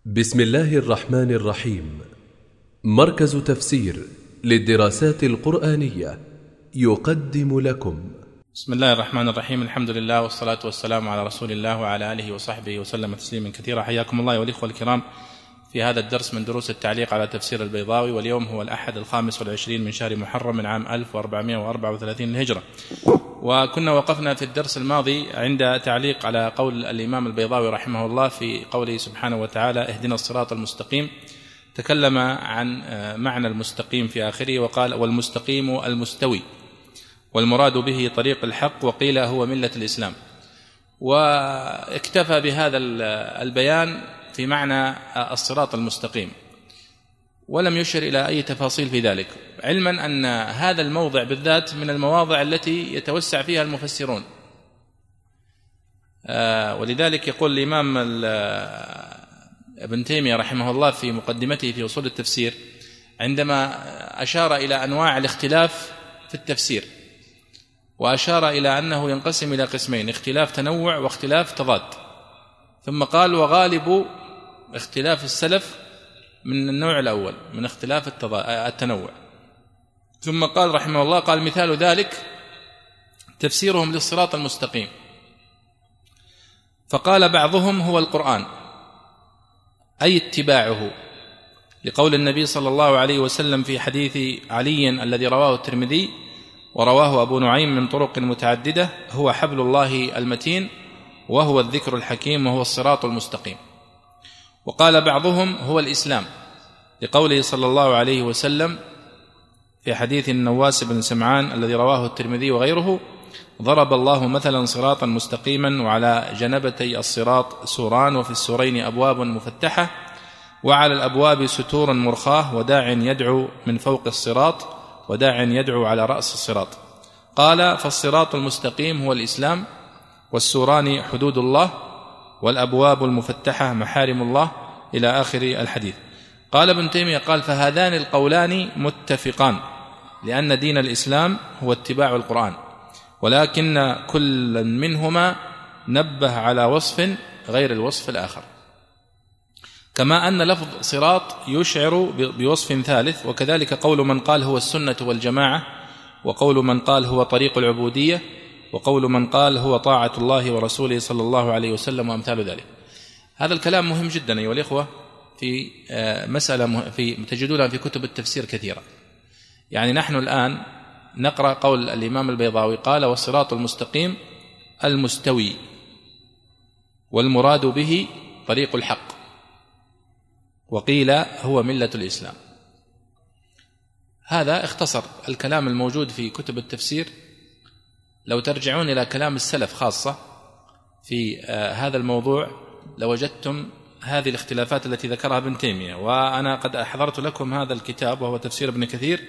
بسم الله الرحمن الرحيم. مركز تفسير للدراسات القرآنية يقدم لكم. بسم الله الرحمن الرحيم. الحمد لله والصلاة والسلام على رسول الله وعلى آله وصحبه وسلم تسليما كثيرا. حياكم الله والإخوة الكرام في هذا الدرس من دروس التعليق على تفسير البيضاوي، واليوم هو الأحد 25 من شهر محرم من عام 1434 للهجرة. وكنا وقفنا في الدرس الماضي عند تعليق على قول الإمام البيضاوي رحمه الله في قوله سبحانه وتعالى: اهدنا الصراط المستقيم. تكلم عن معنى المستقيم في آخره وقال: والمستقيم المستوي، والمراد به طريق الحق، وقيل هو ملة الإسلام. واكتفى بهذا البيان في معنى الصراط المستقيم ولم يشر إلى أي تفاصيل في ذلك، علما أن هذا الموضع بالذات من المواضع التي يتوسع فيها المفسرون. ولذلك يقول الإمام ابن تيمية رحمه الله في مقدمته في أصول التفسير عندما أشار إلى أنواع الاختلاف في التفسير، وأشار إلى أنه ينقسم إلى قسمين: اختلاف تنوع واختلاف تضاد. ثم قال: وغالب اختلاف السلف من النوع الأول، من اختلاف التنوع. ثم قال رحمه الله: قال: مثال ذلك تفسيرهم للصراط المستقيم. فقال بعضهم: هو القرآن، أي اتباعه، لقول النبي صلى الله عليه وسلم في حديث علي الذي رواه الترمذي ورواه أبو نعيم من طرق متعددة: هو حبل الله المتين، وهو الذكر الحكيم، وهو الصراط المستقيم. وقال بعضهم: هو الإسلام، لقوله صلى الله عليه وسلم في حديث النواس بن سمعان الذي رواه الترمذي وغيره: ضرب الله مثلا صراطا مستقيما، وعلى جنبتي الصراط سوران، وفي السورين أبواب مفتحة، وعلى الأبواب ستور مرخاة، وداع يدعو من فوق الصراط، وداع يدعو على رأس الصراط. قال: فالصراط المستقيم هو الإسلام، والسوران حدود الله، والأبواب المفتحة محارم الله، إلى آخر الحديث. قال ابن تيمية: قال: فهذان القولان متفقان، لأن دين الإسلام هو اتباع القرآن، ولكن كل منهما نبه على وصف غير الوصف الآخر، كما أن لفظ صراط يشعر بوصف ثالث. وكذلك قول من قال هو السنة والجماعة، وقول من قال هو طريق العبودية، وقول من قال هو طاعة الله ورسوله صلى الله عليه وسلم، وأمثال ذلك. هذا الكلام مهم جدا أيها الإخوة، في مسألة تجدونها في كتب التفسير كثيرة. يعني نحن الآن نقرأ قول الإمام البيضاوي: قال: والصراط المستقيم المستوي، والمراد به طريق الحق، وقيل هو ملة الإسلام. هذا اختصر الكلام الموجود في كتب التفسير. لو ترجعون إلى كلام السلف خاصة في هذا الموضوع لوجدتم هذه الاختلافات التي ذكرها ابن تيمية. وأنا قد أحضرت لكم هذا الكتاب وهو تفسير ابن كثير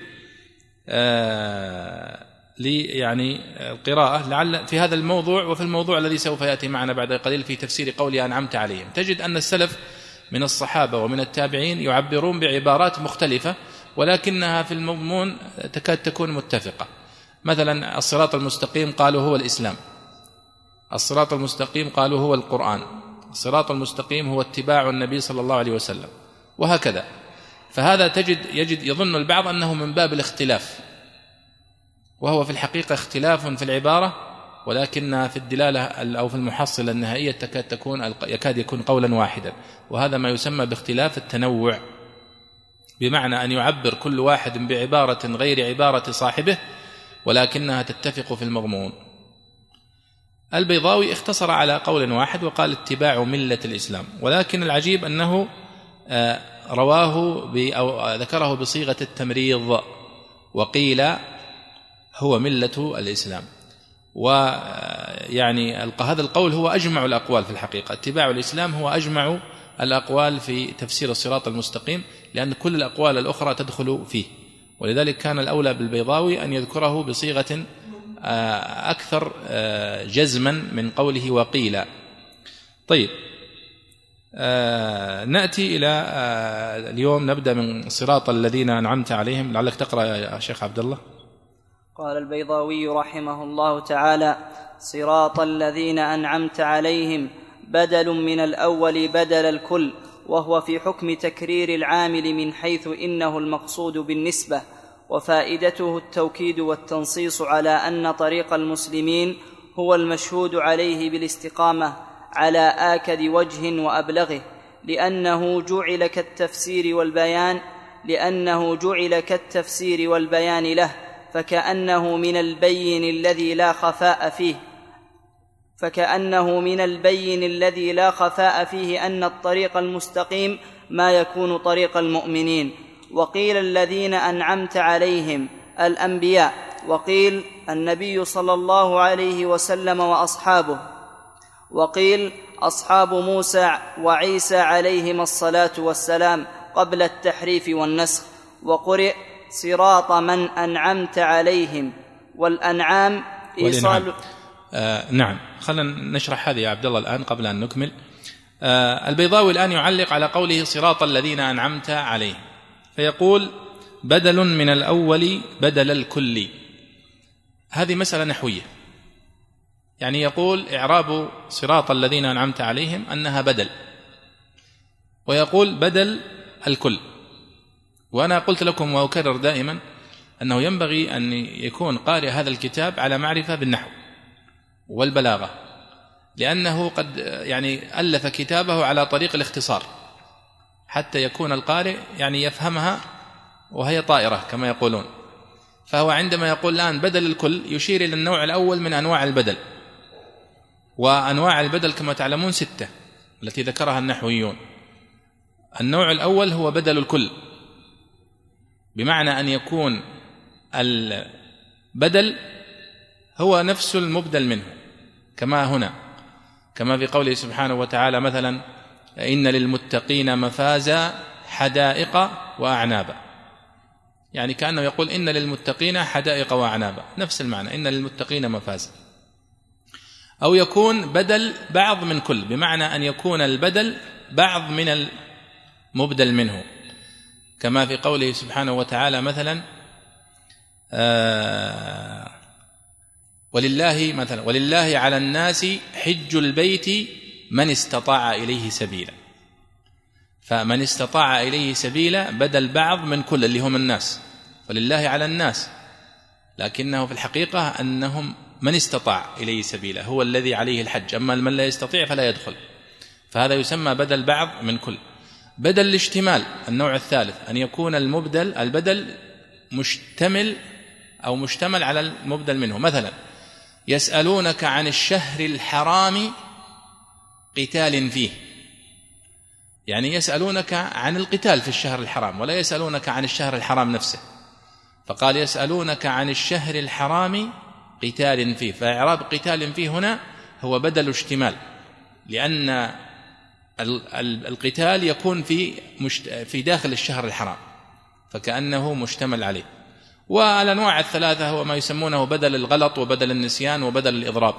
لي يعني القراءة لعل في هذا الموضوع وفي الموضوع الذي سوف يأتي معنا بعد قليل في تفسير قولي أنعمت عليهم. تجد أن السلف من الصحابة ومن التابعين يعبرون بعبارات مختلفة، ولكنها في المضمون تكاد تكون متفقة. مثلا الصراط المستقيم قالوا هو الإسلام، الصراط المستقيم قالوا هو القرآن، الصراط المستقيم هو اتباع النبي صلى الله عليه وسلم، وهكذا. فهذا يظن البعض أنه من باب الاختلاف، وهو في الحقيقة اختلاف في العبارة، ولكنها في الدلالة أو في المحصلة النهائية يكاد يكون قولا واحدا. وهذا ما يسمى باختلاف التنوع، بمعنى أن يعبر كل واحد بعبارة غير عبارة صاحبه، ولكنها تتفق في المضمون. البيضاوي اختصر على قول واحد وقال: اتباع ملة الإسلام. ولكن العجيب أنه رواه أو ذكره بصيغة التمريض، وقيل هو ملة الإسلام. ويعني هذا القول هو أجمع الأقوال في الحقيقة. اتباع الإسلام هو أجمع الأقوال في تفسير الصراط المستقيم، لأن كل الأقوال الأخرى تدخل فيه. ولذلك كان الأولى بالبيضاوي أن يذكره بصيغة أكثر جزما من قوله وقيل. طيب، نأتي إلى اليوم نبدأ من صراط الذين أنعمت عليهم. لعلك تقرأ يا شيخ عبد الله. قال البيضاوي رحمه الله تعالى: صراط الذين أنعمت عليهم بدل من الأول بدل الكل، وهو في حكم تكرير العامل من حيث إنه المقصود بالنسبة، وفائدته التوكيد والتنصيص على أن طريق المسلمين هو المشهود عليه بالاستقامة على آكد وجه وأبلغه، لأنه جعل كالتفسير والبيان له، فكأنه من البين الذي لا خفاء فيه أن الطريق المستقيم ما يكون طريق المؤمنين. وقيل الذين أنعمت عليهم الأنبياء، وقيل النبي صلى الله عليه وسلم وأصحابه، وقيل أصحاب موسى وعيسى عليهم الصلاة والسلام قبل التحريف والنسخ، وقرئ صراط من أنعمت عليهم، والأنعام إيصال. نعم، خلنا نشرح هذه يا عبد الله الآن قبل أن نكمل. البيضاوي الآن يعلق على قوله صراط الذين أنعمت عليهم، فيقول بدل من الأول بدل الكل. هذه مسألة نحوية، يعني يقول إعراب صراط الذين أنعمت عليهم أنها بدل، ويقول بدل الكل. وأنا قلت لكم وأكرر دائما أنه ينبغي أن يكون قارئ هذا الكتاب على معرفة بالنحو والبلاغة، لأنه قد يعني ألف كتابه على طريق الاختصار حتى يكون القارئ يعني يفهمها وهي طائرة كما يقولون. فهو عندما يقول الآن بدل الكل يشير إلى النوع الأول من أنواع البدل، وأنواع البدل كما تعلمون 6 التي ذكرها النحويون. النوع الأول هو بدل الكل، بمعنى أن يكون البدل هو نفس المبدل منه، كما هنا، كما في قوله سبحانه وتعالى مثلا إن للمتقين مفازا حدائق وأعنابا، يعني كأنه يقول إن للمتقين حدائق وأعنابا، نفس المعنى، إن للمتقين مفازا. أو يكون بدل بعض من كل، بمعنى أن يكون البدل بعض من المبدل منه، كما في قوله سبحانه وتعالى مثلا ولله على الناس حج البيت من استطاع إليه سبيلا. فمن استطاع إليه سبيلا بدل بعض من كل اللي هم الناس، ولله على الناس، لكنه في الحقيقة أنهم من استطاع إليه سبيلا هو الذي عليه الحج، أما من لا يستطيع فلا يدخل. فهذا يسمى بدل بعض من كل. بدل الاشتمال النوع الثالث، أن يكون البدل مشتمل على المبدل منه. مثلا يسألونك عن الشهر الحرام قتال فيه، يعني يسألونك عن القتال في الشهر الحرام ولا يسألونك عن الشهر الحرام نفسه، فقال يسألونك عن الشهر الحرام قتال فيه. فإعراب قتال فيه هنا هو بدل اشتمال، لأن القتال يكون في داخل الشهر الحرام، فكأنه مشتمل عليه. والأنواع الثلاثة هو ما يسمونه بدل الغلط وبدل النسيان وبدل الإضراب،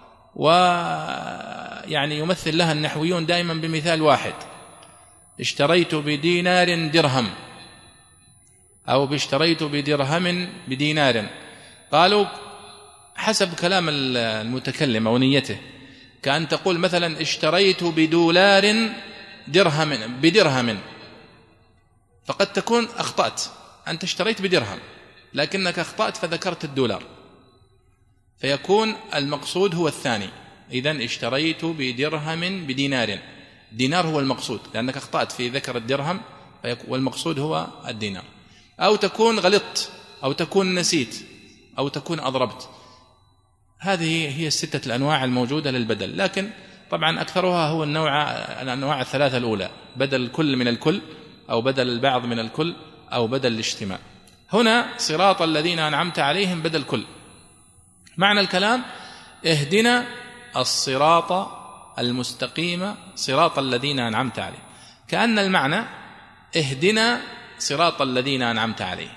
ويعني يمثل لها النحويون دائما بمثال واحد: اشتريت بدينار درهم، أو اشتريت بدرهم بدينار. قالوا حسب كلام المتكلم ونيته، كأن تقول مثلا اشتريت بدولار بدرهم، فقد تكون أخطأت، أنت اشتريت بدرهم لكنك أخطأت فذكرت الدولار، فيكون المقصود هو الثاني. إذن اشتريت بدرهم بدينار، دينار هو المقصود لأنك أخطأت في ذكر الدرهم، والمقصود هو الدينار. أو تكون غلطت، أو تكون نسيت، أو تكون أضربت. هذه هي 6 الأنواع الموجودة للبدل، لكن طبعا أكثرها هو الأنواع الثلاثة الأولى: بدل الكل من الكل، أو بدل البعض من الكل، أو بدل الاشتمال. هنا صراط الذين أنعمت عليهم بدل كل. معنى الكلام: اهدنا الصراط المستقيم صراط الذين أنعمت عليهم، كأن المعنى اهدنا صراط الذين أنعمت عليهم،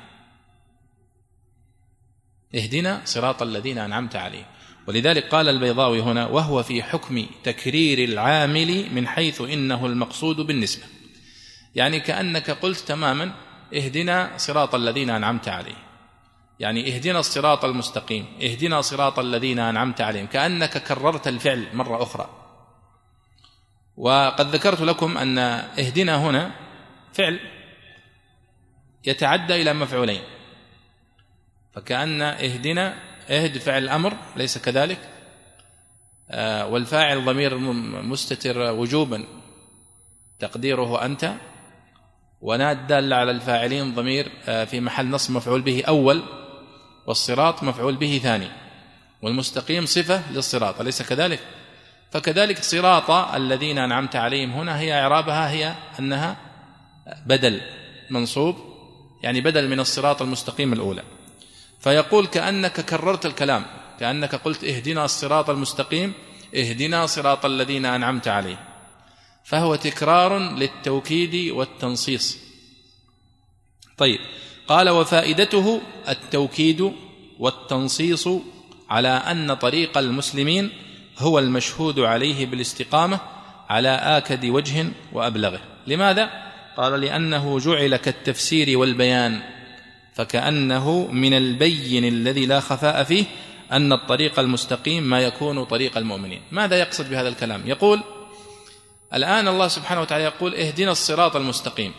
اهدنا صراط الذين أنعمت عليهم. ولذلك قال البيضاوي هنا: وهو في حكم تكرير العامل من حيث إنه المقصود بالنسبة، يعني كأنك قلت تماما اهدنا صراط الذين أنعمت عليهم، يعني اهدنا الصراط المستقيم، اهدنا صراط الذين أنعمت عليهم، كأنك كررت الفعل مرة أخرى. وقد ذكرت لكم أن اهدنا هنا فعل يتعدى إلى مفعولين، فكأن اهدنا اهد فعل الأمر ليس كذلك، والفاعل ضمير مستتر وجوبا تقديره أنت، وناد دال على الفاعلين ضمير في محل نصب مفعول به أول، والصراط مفعول به ثاني، والمستقيم صفة للصراط أليس كذلك؟ فكذلك صراط الذين أنعمت عليهم هنا هي إعرابها هي أنها بدل منصوب، يعني بدل من الصراط المستقيم الأولى. فيقول كأنك كررت الكلام، كأنك قلت اهدنا الصراط المستقيم، اهدنا صراط الذين أنعمت عليهم، فهو تكرار للتوكيد والتنصيص. طيب، قال وفائدته التوكيد والتنصيص على أن طريق المسلمين هو المشهود عليه بالاستقامة على آكد وجه وأبلغه. لماذا؟ قال لأنه جعل كالتفسير والبيان، فكأنه من البين الذي لا خفاء فيه أن الطريق المستقيم ما يكون طريق المؤمنين. ماذا يقصد بهذا الكلام؟ يقول الآن الله سبحانه وتعالى يقول اهدنا الصراط المستقيم،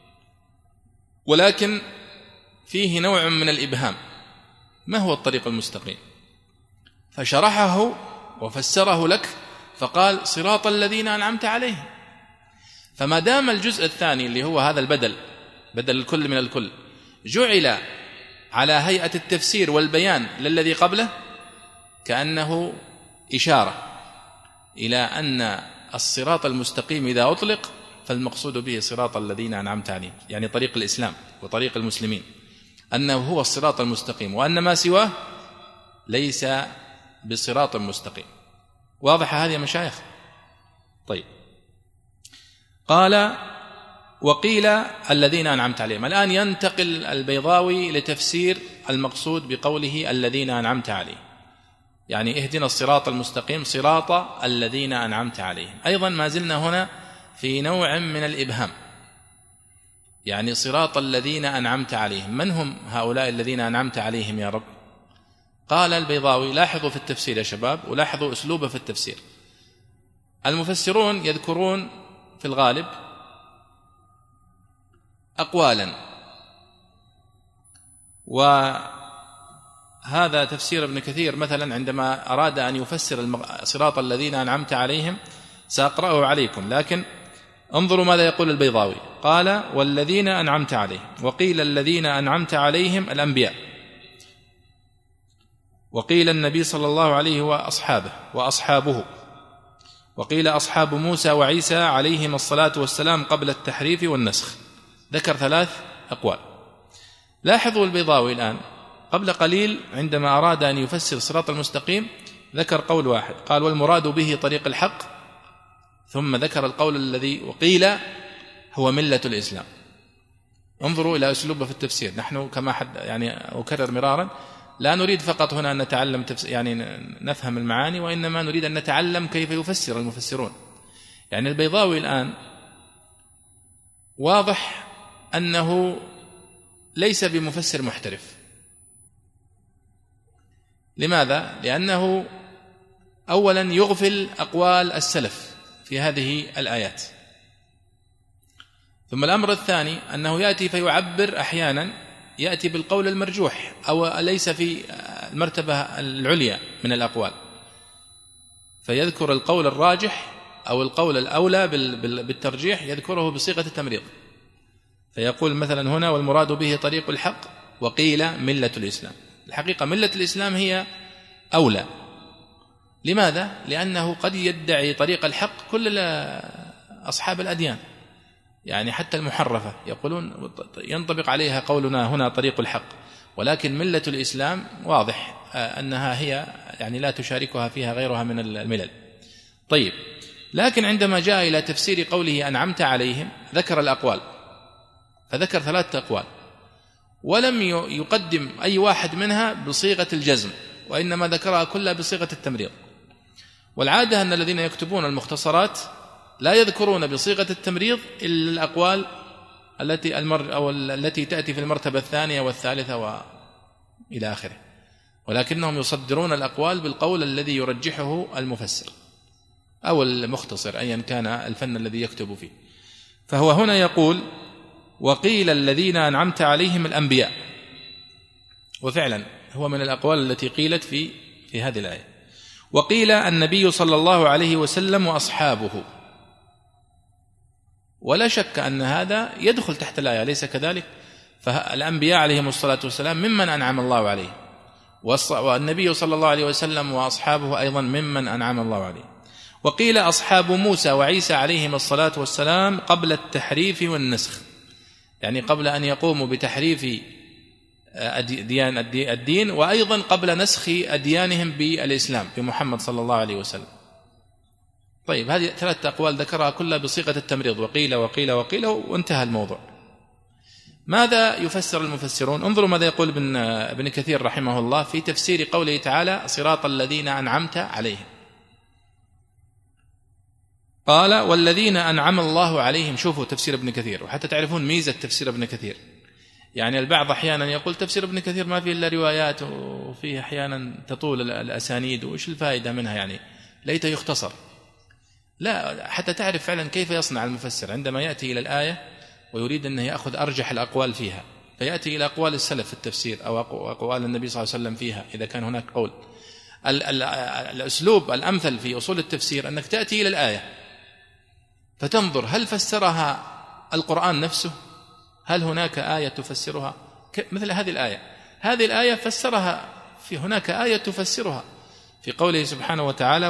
ولكن فيه نوع من الإبهام، ما هو الطريق المستقيم؟ فشرحه وفسره لك فقال صراط الذين أنعمت عليهم. فما دام الجزء الثاني اللي هو هذا البدل، بدل الكل من الكل، جعل على هيئة التفسير والبيان للذي قبله، كأنه إشارة إلى أن الصراط المستقيم إذا أطلق فالمقصود به صراط الذين أنعمت عليهم، يعني طريق الإسلام وطريق المسلمين، أنه هو الصراط المستقيم، وأن ما سواه ليس بصراط مستقيم. واضح هذه يا مشايخ؟ طيب، قال وقيل الذين أنعمت عليهم. الآن ينتقل البيضاوي لتفسير المقصود بقوله الذين أنعمت عليهم، يعني اهدنا الصراط المستقيم صراط الذين أنعمت عليهم. أيضا ما زلنا هنا في نوع من الإبهام، يعني صراط الذين أنعمت عليهم، من هم هؤلاء الذين أنعمت عليهم يا رب؟ قال البيضاوي، لاحظوا في التفسير يا شباب، ولاحظوا أسلوبه في التفسير. المفسرون يذكرون في الغالب أقوالا، وهذا تفسير ابن كثير مثلا عندما أراد أن يفسر صراط الذين أنعمت عليهم، سأقرأه عليكم، لكن انظروا ماذا يقول البيضاوي. قال والذين أنعمت عليهم، وقيل الذين أنعمت عليهم الأنبياء، وقيل النبي صلى الله عليه وأصحابه، وقيل أصحاب موسى وعيسى عليهم الصلاة والسلام قبل التحريف والنسخ. ذكر 3 أقوال. لاحظوا البيضاوي الآن قبل قليل عندما أراد أن يفسر الصراط المستقيم ذكر قول واحد، قال والمراد به طريق الحق، ثم ذكر القول الذي وقيل هو ملة الإسلام. انظروا إلى أسلوبه في التفسير. نحن كما يعني أكرر مرارا لا نريد فقط هنا أن نتعلم يعني نفهم المعاني، وإنما نريد أن نتعلم كيف يفسر المفسرون. يعني البيضاوي الآن واضح أنه ليس بمفسر محترف. لماذا؟ لأنه أولا يغفل أقوال السلف في هذه الآيات، ثم الأمر الثاني أنه يأتي فيعبر أحيانا، يأتي بالقول المرجوح أو ليس في المرتبة العليا من الأقوال، فيذكر القول الراجح أو القول الأولى بالترجيح يذكره بصيغة التمريض، فيقول مثلا هنا والمراد به طريق الحق، وقيل ملة الإسلام. الحقيقة ملة الإسلام هي أولى. لماذا؟ لأنه قد يدعي طريق الحق كل أصحاب الأديان، يعني حتى المحرفة يقولون ينطبق عليها قولنا هنا طريق الحق، ولكن ملة الإسلام واضح أنها هي يعني لا تشاركها فيها غيرها من الملل. طيب، لكن عندما جاء إلى تفسير قوله أنعمت عليهم ذكر الأقوال، فذكر 3 أقوال، ولم يقدم أي واحد منها بصيغة الجزم، وإنما ذكرها كلها بصيغة التمريض. والعادة أن الذين يكتبون المختصرات لا يذكرون بصيغة التمريض إلا الأقوال التي تأتي في المرتبة الثانية والثالثة وإلى آخره، ولكنهم يصدرون الأقوال بالقول الذي يرجحه المفسر. أو المختصر أيا كان الفن الذي يكتب فيه. فهو هنا يقول وقيل الذين أنعمت عليهم الأنبياء، وفعلا هو من الأقوال التي قيلت في هذه الآية. وقيل النبي صلى الله عليه وسلم وأصحابه، ولا شك أن هذا يدخل تحت الآية، ليس كذلك؟ فالأنبياء عليهم الصلاة والسلام ممن أنعم الله عليه، والنبي صلى الله عليه وسلم وأصحابه أيضا ممن أنعم الله عليه. وقيل أصحاب موسى وعيسى عليهم الصلاة والسلام قبل التحريف والنسخ، يعني قبل أن يقوموا بتحريف الدين، وأيضا قبل نسخ أديانهم بالإسلام بمحمد صلى الله عليه وسلم. طيب، هذه 3 أقوال ذكرها كلها بصيغة التمريض، وقيل وقيل وقيل، وانتهى الموضوع. ماذا يفسر المفسرون؟ انظروا ماذا يقول ابن كثير رحمه الله في تفسير قوله تعالى صراط الذين أنعمت عليهم. قال والذين أنعم الله عليهم. شوفوا تفسير ابن كثير، وحتى تعرفون ميزة تفسير ابن كثير. يعني البعض أحيانا يقول تفسير ابن كثير ما فيه إلا روايات، وفيه أحيانا تطول الأسانيد، وإيش الفائدة منها؟ يعني ليته يختصر. لا، حتى تعرف فعلا كيف يصنع المفسر عندما يأتي إلى الآية ويريد أن يأخذ أرجح الأقوال فيها، فيأتي إلى أقوال السلف في التفسير أو أقوال النبي صلى الله عليه وسلم فيها إذا كان هناك قول. الأسلوب الأمثل في أصول التفسير أنك تأتي إلى الآية فتنظر هل فسرها القرآن نفسه، هل هناك آية تفسرها مثل هذه الآية فسرها، في هناك آية تفسرها في قوله سبحانه وتعالى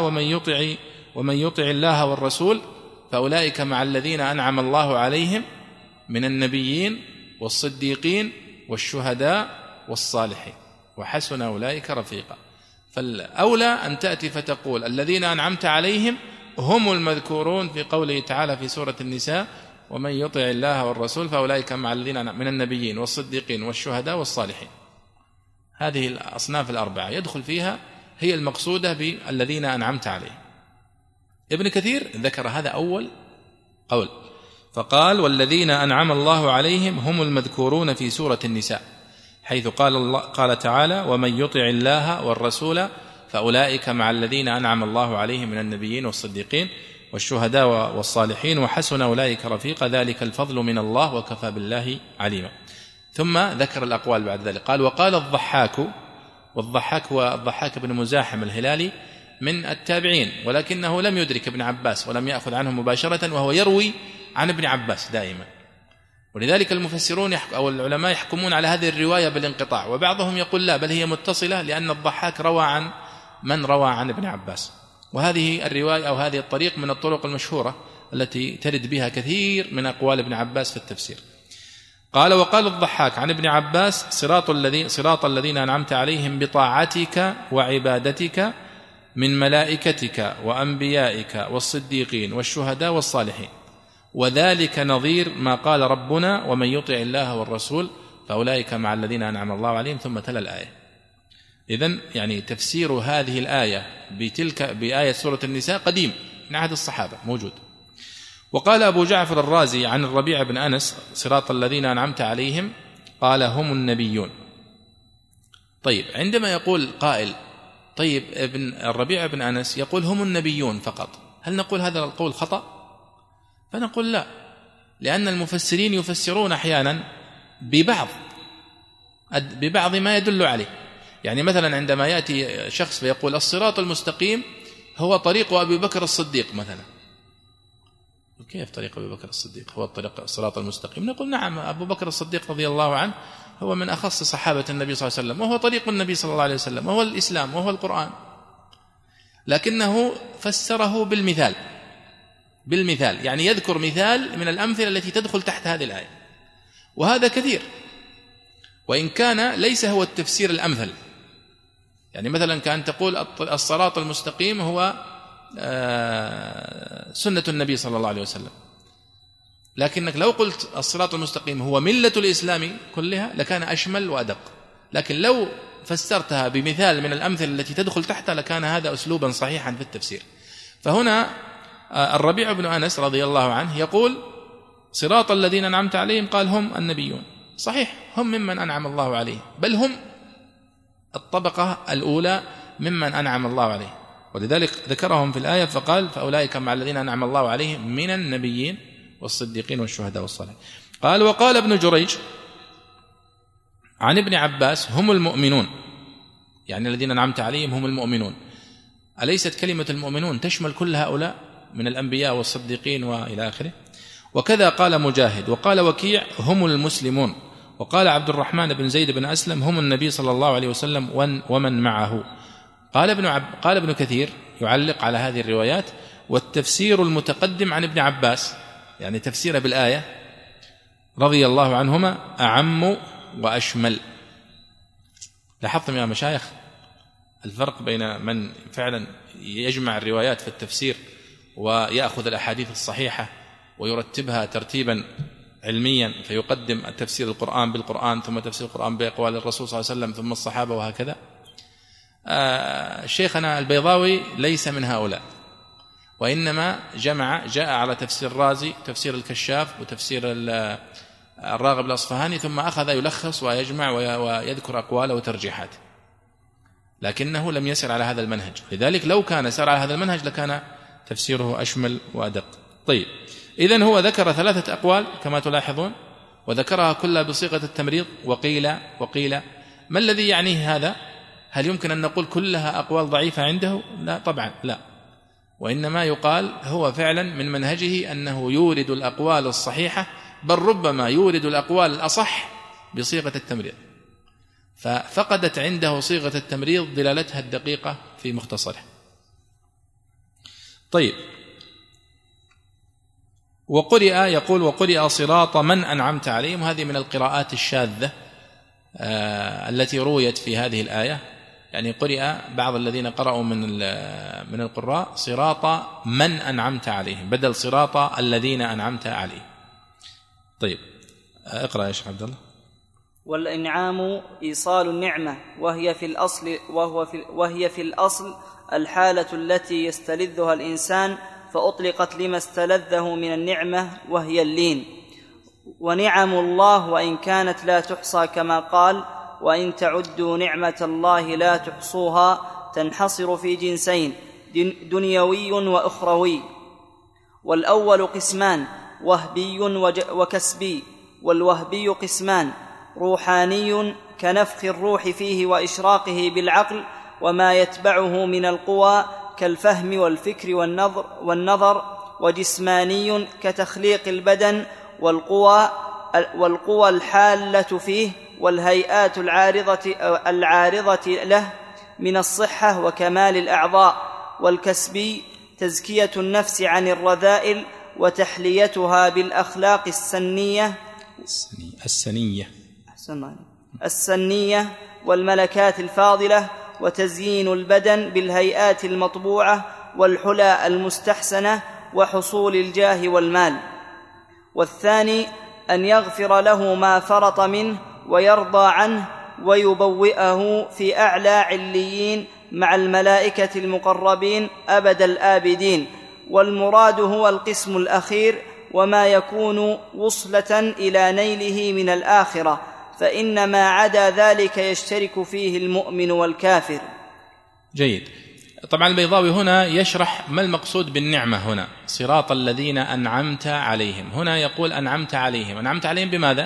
ومن يطع الله والرسول فأولئك مع الذين أنعم الله عليهم من النبيين والصديقين والشهداء والصالحين وحسن أولئك رفيقا. فالأولى أن تأتي فتقول الذين أنعمت عليهم هم المذكورون في قوله تعالى في سورة النساء ومن يطع الله والرسول فأولئك مع الذين من النبيين والصديقين والشهداء والصالحين. هذه الأصناف الأربعة يدخل فيها، هي المقصودة بالذين أنعمت عليهم. ابن كثير ذكر هذا أول قول، فقال والذين أنعم الله عليهم هم المذكورون في سورة النساء، حيث قال تعالى ومن يطع الله والرسول فأولئك مع الذين أنعم الله عليهم من النبيين والصديقين والشهداء والصالحين وحسن أولئك رفيقا ذلك الفضل من الله وكفى بالله عليما. ثم ذكر الأقوال بعد ذلك، قال وقال الضحاك، والضحاك هو الضحاك بن مزاحم الهلالي من التابعين، ولكنه لم يدرك ابن عباس ولم يأخذ عنه مباشرة، وهو يروي عن ابن عباس دائما، ولذلك المفسرون أو العلماء يحكمون على هذه الرواية بالانقطاع، وبعضهم يقول لا بل هي متصلة لأن الضحاك روى عن من روى عن ابن عباس. وهذه الرواية أو هذه الطريق من الطرق المشهورة التي ترد بها كثير من أقوال ابن عباس في التفسير. قال وقال الضحاك عن ابن عباس صراط الذين أنعمت عليهم بطاعتك وعبادتك من ملائكتك وأنبيائك والصديقين والشهداء والصالحين، وذلك نظير ما قال ربنا ومن يطع الله والرسول فأولئك مع الذين أنعم الله عليهم، ثم تلا الآية. إذن يعني تفسير هذه الآية بآية سورة النساء قديم من عهد الصحابة موجود. وقال أبو جعفر الرازي عن الربيع بن أنس صراط الذين أنعمت عليهم قال هم النبيون. طيب، عندما يقول قائل طيب ابن الربيع بن أنس يقول هم النبيون فقط، هل نقول هذا القول خطأ؟ فنقول لا، لأن المفسرين يفسرون أحيانا ببعض ما يدل عليه. يعني مثلا عندما يأتي شخص فيقول الصراط المستقيم هو طريق أبي بكر الصديق مثلا، كيف طريق أبي بكر الصديق هو الصراط المستقيم؟ نقول نعم، أبو بكر الصديق رضي الله عنه هو من أخص صحابة النبي صلى الله عليه وسلم، وهو طريق النبي صلى الله عليه وسلم، وهو الإسلام، وهو القرآن، لكنه فسره بالمثال، يعني يذكر مثال من الأمثلة التي تدخل تحت هذه الآية، وهذا كثير، وإن كان ليس هو التفسير الأمثل. يعني مثلا كأن تقول الصراط المستقيم هو سنة النبي صلى الله عليه وسلم، لكنك لو قلت الصراط المستقيم هو ملة الإسلام كلها لكان أشمل وأدق، لكن لو فسرتها بمثال من الأمثلة التي تدخل تحتها لكان هذا أسلوبا صحيحا في التفسير. فهنا الربيع بن أنس رضي الله عنه يقول صراط الذين أنعمت عليهم قال هم النبيون، صحيح هم ممن أنعم الله عليه، بل هم الطبقة الأولى ممن أنعم الله عليه، ولذلك ذكرهم في الآية فقال فأولئك مع الذين أنعم الله عليهم من النبيين والصديقين والشهداء والصالحين. قال وقال ابن جريج عن ابن عباس هم المؤمنون، يعني الذين أنعمت عليهم هم المؤمنون. أليست كلمة المؤمنون تشمل كل هؤلاء من الأنبياء والصديقين وإلى آخره؟ وكذا قال مجاهد. وقال وكيع هم المسلمون. وقال عبد الرحمن بن زيد بن أسلم هم النبي صلى الله عليه وسلم ومن معه. قال ابن كثير يعلق على هذه الروايات والتفسير المتقدم عن ابن عباس، يعني تفسيره بالآية رضي الله عنهما، أعم وأشمل. لاحظتم يا مشايخ الفرق بين من فعلا يجمع الروايات في التفسير ويأخذ الأحاديث الصحيحة ويرتبها ترتيبا علميا، فيقدم تفسير القرآن بالقرآن، ثم تفسير القرآن بأقوال الرسول صلى الله عليه وسلم، ثم الصحابة، وهكذا. شيخنا البيضاوي ليس من هؤلاء، وإنما جاء على تفسير الرازي، تفسير الكشاف، وتفسير الراغب الأصفهاني، ثم أخذ يلخص ويجمع ويذكر أقواله وترجيحاته، لكنه لم يسر على هذا المنهج. لذلك لو كان سر على هذا المنهج لكان تفسيره أشمل وأدق. طيب، إذن هو ذكر 3 أقوال كما تلاحظون، وذكرها كلها بصيغة التمريض، وقيل. ما الذي يعنيه هذا؟ هل يمكن أن نقول كلها أقوال ضعيفة عنده؟ لا طبعا لا، وإنما يقال هو فعلا من منهجه أنه يورد الأقوال الصحيحة، بل ربما يورد الأقوال الأصح بصيغة التمريض، ففقدت عنده صيغة التمريض دلالتها الدقيقة في مختصره. طيب، وقرئ صراط من أنعمت عليهم، هذه من القراءات الشاذة التي رويت في هذه الآية، يعني قرئ بعض الذين قرأوا من القراء صراط من أنعمت عليهم بدل صراط الذين أنعمت عليهم. طيب، اقرأ يا شيخ عبد الله. والإنعام إيصال النعمة، وهي في الأصل الحالة التي يستلذها الإنسان، فأطلقت لما استلذه من النعمة وهي اللين. ونعم الله وإن كانت لا تحصى، كما قال وإن تعدوا نعمة الله لا تحصوها، تنحصر في جنسين دنيوي وأخروي. والأول قسمان، وهبي وكسبي. والوهبي قسمان، روحاني كنفخ الروح فيه وإشراقه بالعقل وما يتبعه من القوى كالفهم والفكر والنظر، وجسماني كتخليق البدن والقوى الحالة فيه والهيئات العارضة له من الصحة وكمال الأعضاء. والكسبي تزكية النفس عن الرذائل وتحليتها بالأخلاق السنية والملكات الفاضلة، وتزيين البدن بالهيئات المطبوعة والحلى المستحسنة وحصول الجاه والمال. والثاني أن يغفر له ما فرط منه ويرضى عنه ويبوئه في أعلى عليين مع الملائكة المقربين أبد الآبدين. والمراد هو القسم الأخير، وما يكون وصلة إلى نيله من الآخرة، فإن ما عدا ذلك يشترك فيه المؤمن والكافر. جيد. طبعا البيضاوي هنا يشرح ما المقصود بالنعمة هنا، صراط الذين أنعمت عليهم. هنا يقول أنعمت عليهم بماذا؟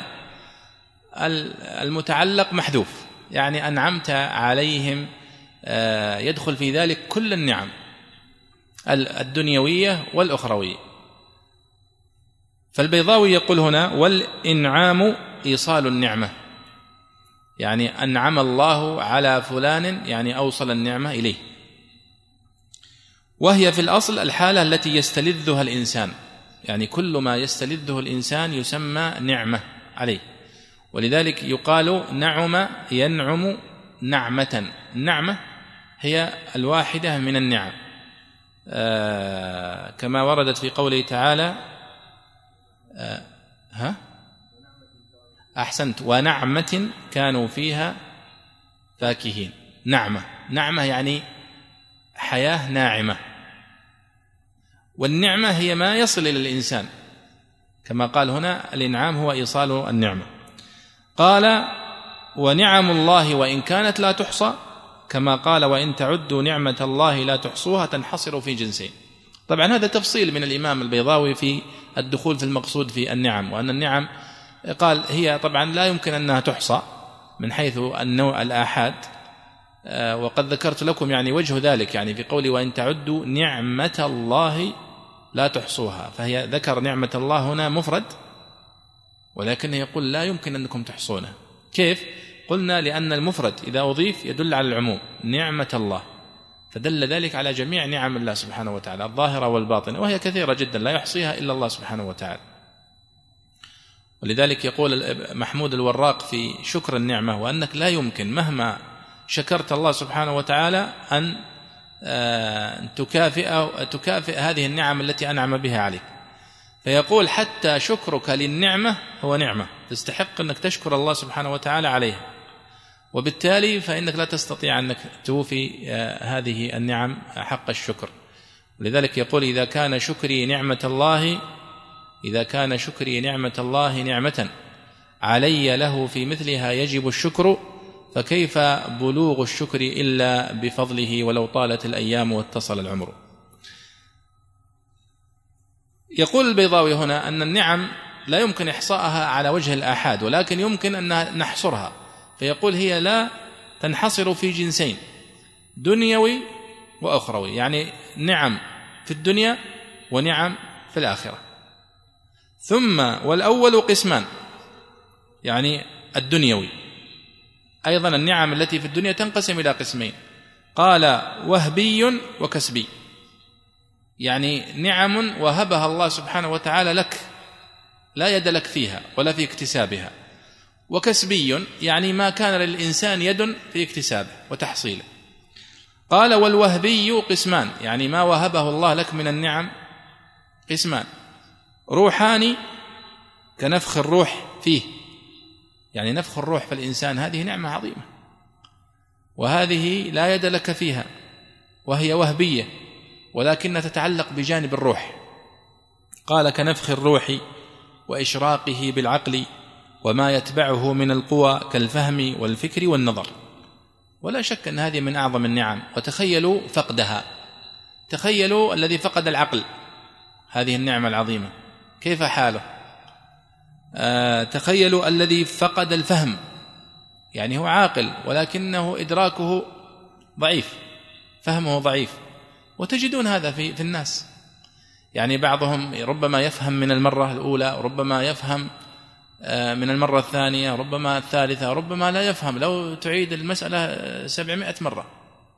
المتعلق محذوف، يعني أنعمت عليهم يدخل في ذلك كل النعم الدنيوية والأخروية. فالبيضاوي يقول هنا والإنعام إيصال النعمة، يعني أنعم الله على فلان، يعني أوصل النعمة إليه. وهي في الأصل الحالة التي يستلذها الإنسان، يعني كل ما يستلذه الإنسان يسمى نعمة عليه، ولذلك يقال نعم ينعم نعمة. النعمة هي الواحدة من النعم، كما وردت في قوله تعالى أحسنت، ونعمة كانوا فيها فاكهين. نعمة يعني حياة ناعمة، والنعمة هي ما يصل إلى الإنسان، كما قال هنا الإنعام هو إيصال النعمة. قال ونعم الله وإن كانت لا تحصى، كما قال وإن تعدوا نعمة الله لا تحصوها تنحصر في جنسين. طبعا هذا تفصيل من الإمام البيضاوي في الدخول في المقصود في النعم، وأن النعم قال هي طبعا لا يمكن أنها تحصى من حيث النوع الآحاد، وقد ذكرت لكم يعني وجه ذلك يعني في قولي وإن تعدوا نعمة الله لا تحصوها، فهي ذكر نعمة الله هنا مفرد، ولكنه يقول لا يمكن أنكم تحصونه. كيف؟ قلنا لأن المفرد إذا أضيف يدل على العموم، نعمة الله، فدل ذلك على جميع نعم الله سبحانه وتعالى الظاهرة والباطنة، وهي كثيرة جدا لا يحصيها إلا الله سبحانه وتعالى. ولذلك يقول محمود الوراق في شكر النعمة وأنك لا يمكن مهما شكرت الله سبحانه وتعالى أن تكافئ هذه النعم التي أنعم بها عليك، فيقول حتى شكرك للنعمة هو نعمة تستحق أنك تشكر الله سبحانه وتعالى عليها، وبالتالي فإنك لا تستطيع أنك توفي هذه النعم حق الشكر. ولذلك يقول إذا كان شكري نعمة نعمة علي له في مثلها يجب الشكر، فكيف بلوغ الشكر إلا بفضله ولو طالت الأيام واتصل العمر. يقول البيضاوي هنا أن النعم لا يمكن إحصاءها على وجه الآحاد، ولكن يمكن أن نحصرها، فيقول هي لا تنحصر في جنسين دنيوي وأخروي، يعني نعم في الدنيا ونعم في الآخرة. ثم والأول قسمان، يعني الدنيوي أيضا النعم التي في الدنيا تنقسم إلى قسمين، قال وهبي وكسبي، يعني نعم وهبها الله سبحانه وتعالى لك لا يد لك فيها ولا في اكتسابها، وكسبي يعني ما كان للإنسان يد في اكتسابه وتحصيله. قال والوهبي قسمان، يعني ما وهبه الله لك من النعم قسمان، روحاني كنفخ الروح فيه، يعني نفخ الروح في الإنسان هذه نعمة عظيمة، وهذه لا يد لك فيها وهي وهبية ولكن تتعلق بجانب الروح. قال كنفخ الروح وإشراقه بالعقل وما يتبعه من القوى كالفهم والفكر والنظر. ولا شك أن هذه من أعظم النعم. وتخيلوا فقدها، تخيلوا الذي فقد العقل، هذه النعمة العظيمة كيف حاله؟ تخيلوا الذي فقد الفهم، يعني هو عاقل ولكنه إدراكه ضعيف، فهمه ضعيف، وتجدون هذا في الناس، يعني بعضهم ربما يفهم من المرة الأولى، ربما يفهم من المرة الثانية، ربما الثالثة، ربما لا يفهم لو تعيد المسألة 700 مرة.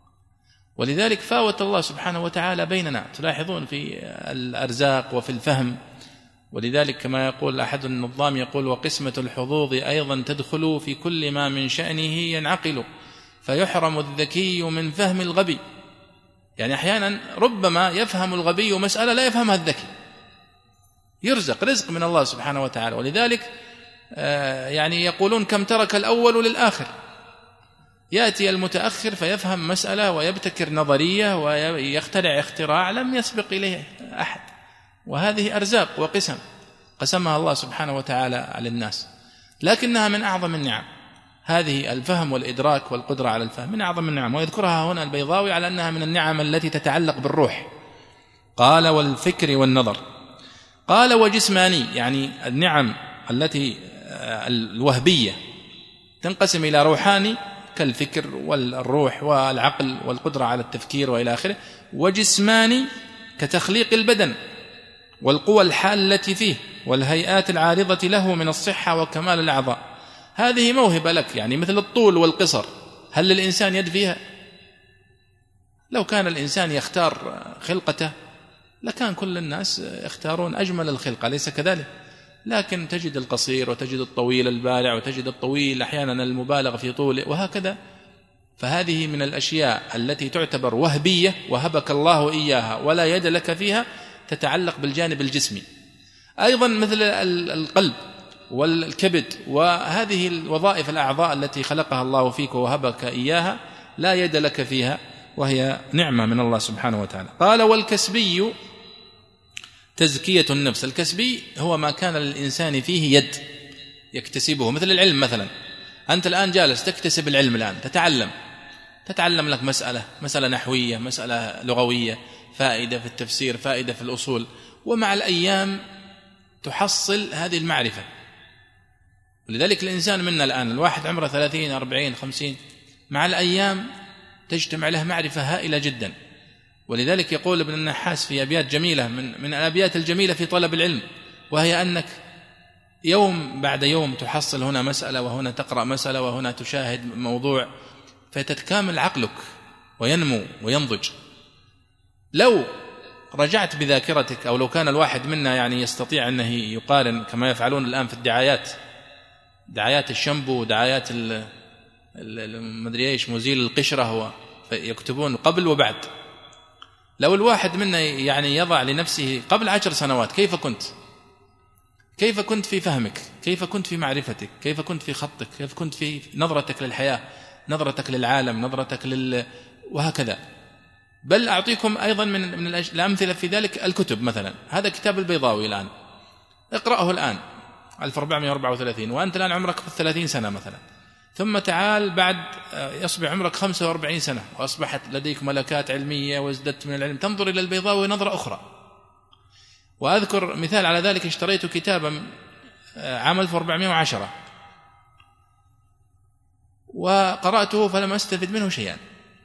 ولذلك فاوت الله سبحانه وتعالى بيننا، تلاحظون في الأرزاق وفي الفهم. ولذلك كما يقول أحد النظام يقول وقسمة الحظوظ أيضا تدخل في كل ما من شأنه ينعقل، فيحرم الذكي من فهم الغبي، يعني أحيانا ربما يفهم الغبي مسألة لا يفهمها الذكي، يرزق رزق من الله سبحانه وتعالى. ولذلك يعني يقولون كم ترك الأول للآخر، يأتي المتأخر فيفهم مسألة ويبتكر نظرية ويخترع اختراع لم يسبق إليه أحد، وهذه أرزاق وقسم قسمها الله سبحانه وتعالى على الناس، لكنها من أعظم النعم. هذه الفهم والإدراك والقدرة على الفهم من أعظم النعم، ويذكرها هنا البيضاوي على أنها من النعم التي تتعلق بالروح. قال والفكر والنظر. قال وجسماني، يعني النعم التي الوهبية تنقسم إلى روحاني كالفكر والروح والعقل والقدرة على التفكير وإلى آخره، وجسماني كتخليق البدن والقوى الحالة فيه والهيئات العارضة له من الصحة وكمال الأعضاء. هذه موهبة لك، يعني مثل الطول والقصر، هل للإنسان يد فيها؟ لو كان الإنسان يختار خلقته لكان كل الناس يختارون أجمل الخلقة، ليس كذلك؟ لكن تجد القصير وتجد الطويل البارع وتجد الطويل أحيانا المبالغ في طوله وهكذا. فهذه من الأشياء التي تعتبر وهبية وهبك الله إياها ولا يد لك فيها، تتعلق بالجانب الجسمي. أيضا مثل القلب والكبد وهذه الوظائف الأعضاء التي خلقها الله فيك وهبك إياها لا يد لك فيها، وهي نعمة من الله سبحانه وتعالى. قال والكسبي تزكية النفس. الكسبي هو ما كان للإنسان فيه يد يكتسبه، مثل العلم مثلا، أنت الآن جالس تكتسب العلم، الآن تتعلم، تتعلم لك مسألة نحوية، مسألة لغوية، فائدة في التفسير، فائدة في الأصول، ومع الأيام تحصل هذه المعرفة. ولذلك الإنسان منا الآن الواحد عمره 30 40 50 مع الأيام تجتمع له معرفة هائلة جدا. ولذلك يقول ابن النحاس في أبيات جميلة من الأبيات الجميلة في طلب العلم، وهي أنك يوم بعد يوم تحصل هنا مسألة، وهنا تقرأ مسألة، وهنا تشاهد موضوع، فتتكامل عقلك وينمو وينضج. لو رجعت بذاكرتك، أو لو كان الواحد منا يعني يستطيع أنه يقارن كما يفعلون الآن في دعايات الشامبو ودعايات المدري ايش مزيل القشرة، يكتبون قبل وبعد. لو الواحد منا يعني يضع لنفسه قبل 10 سنوات كيف كنت في فهمك، كيف كنت في معرفتك، كيف كنت في خطك، كيف كنت في نظرتك للحياة، نظرتك للعالم، نظرتك وهكذا. بل أعطيكم أيضا من الأمثلة في ذلك الكتب. مثلا هذا كتاب البيضاوي الآن اقرأه الآن 1434 وأنت الآن عمرك 30 سنة مثلا، ثم تعال بعد يصبح عمرك 45 سنة وأصبحت لديك ملكات علمية وازددت من العلم، تنظر إلى البيضاوي نظرة أخرى. وأذكر مثال على ذلك، اشتريت كتابا عام 1410 وقرأته فلم أستفد منه شيئا،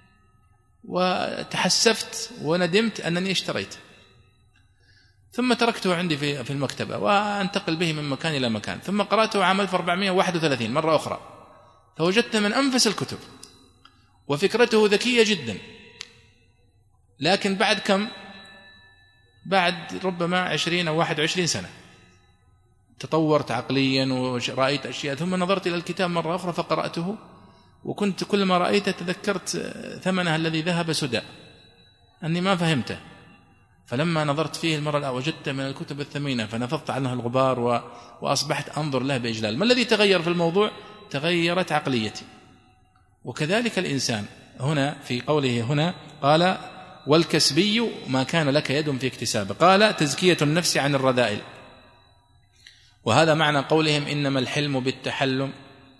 وتحسفت وندمت أنني اشتريته، ثم تركته عندي في المكتبة وأنتقل به من مكان إلى مكان، ثم قرأته عام 1431 مرة أخرى، فوجدت من أنفس الكتب وفكرته ذكية جدا. لكن بعد كم؟ بعد ربما 20 أو 21 سنة تطورت عقليا ورأيت أشياء، ثم نظرت إلى الكتاب مرة أخرى فقرأته، وكنت كل ما رأيته تذكرت ثمنه الذي ذهب سدى، أني ما فهمته. فلما نظرت فيه المرة الأولى وجدت من الكتب الثمينة، فنفضت عنها الغبار وأصبحت أنظر له بإجلال. ما الذي تغير في الموضوع؟ تغيرت عقليتي. وكذلك الإنسان هنا في قوله هنا قال والكسبي ما كان لك يد في اكتسابه، قال تزكية النفس عن الرذائل. وهذا معنى قولهم إنما الحلم بالتحلم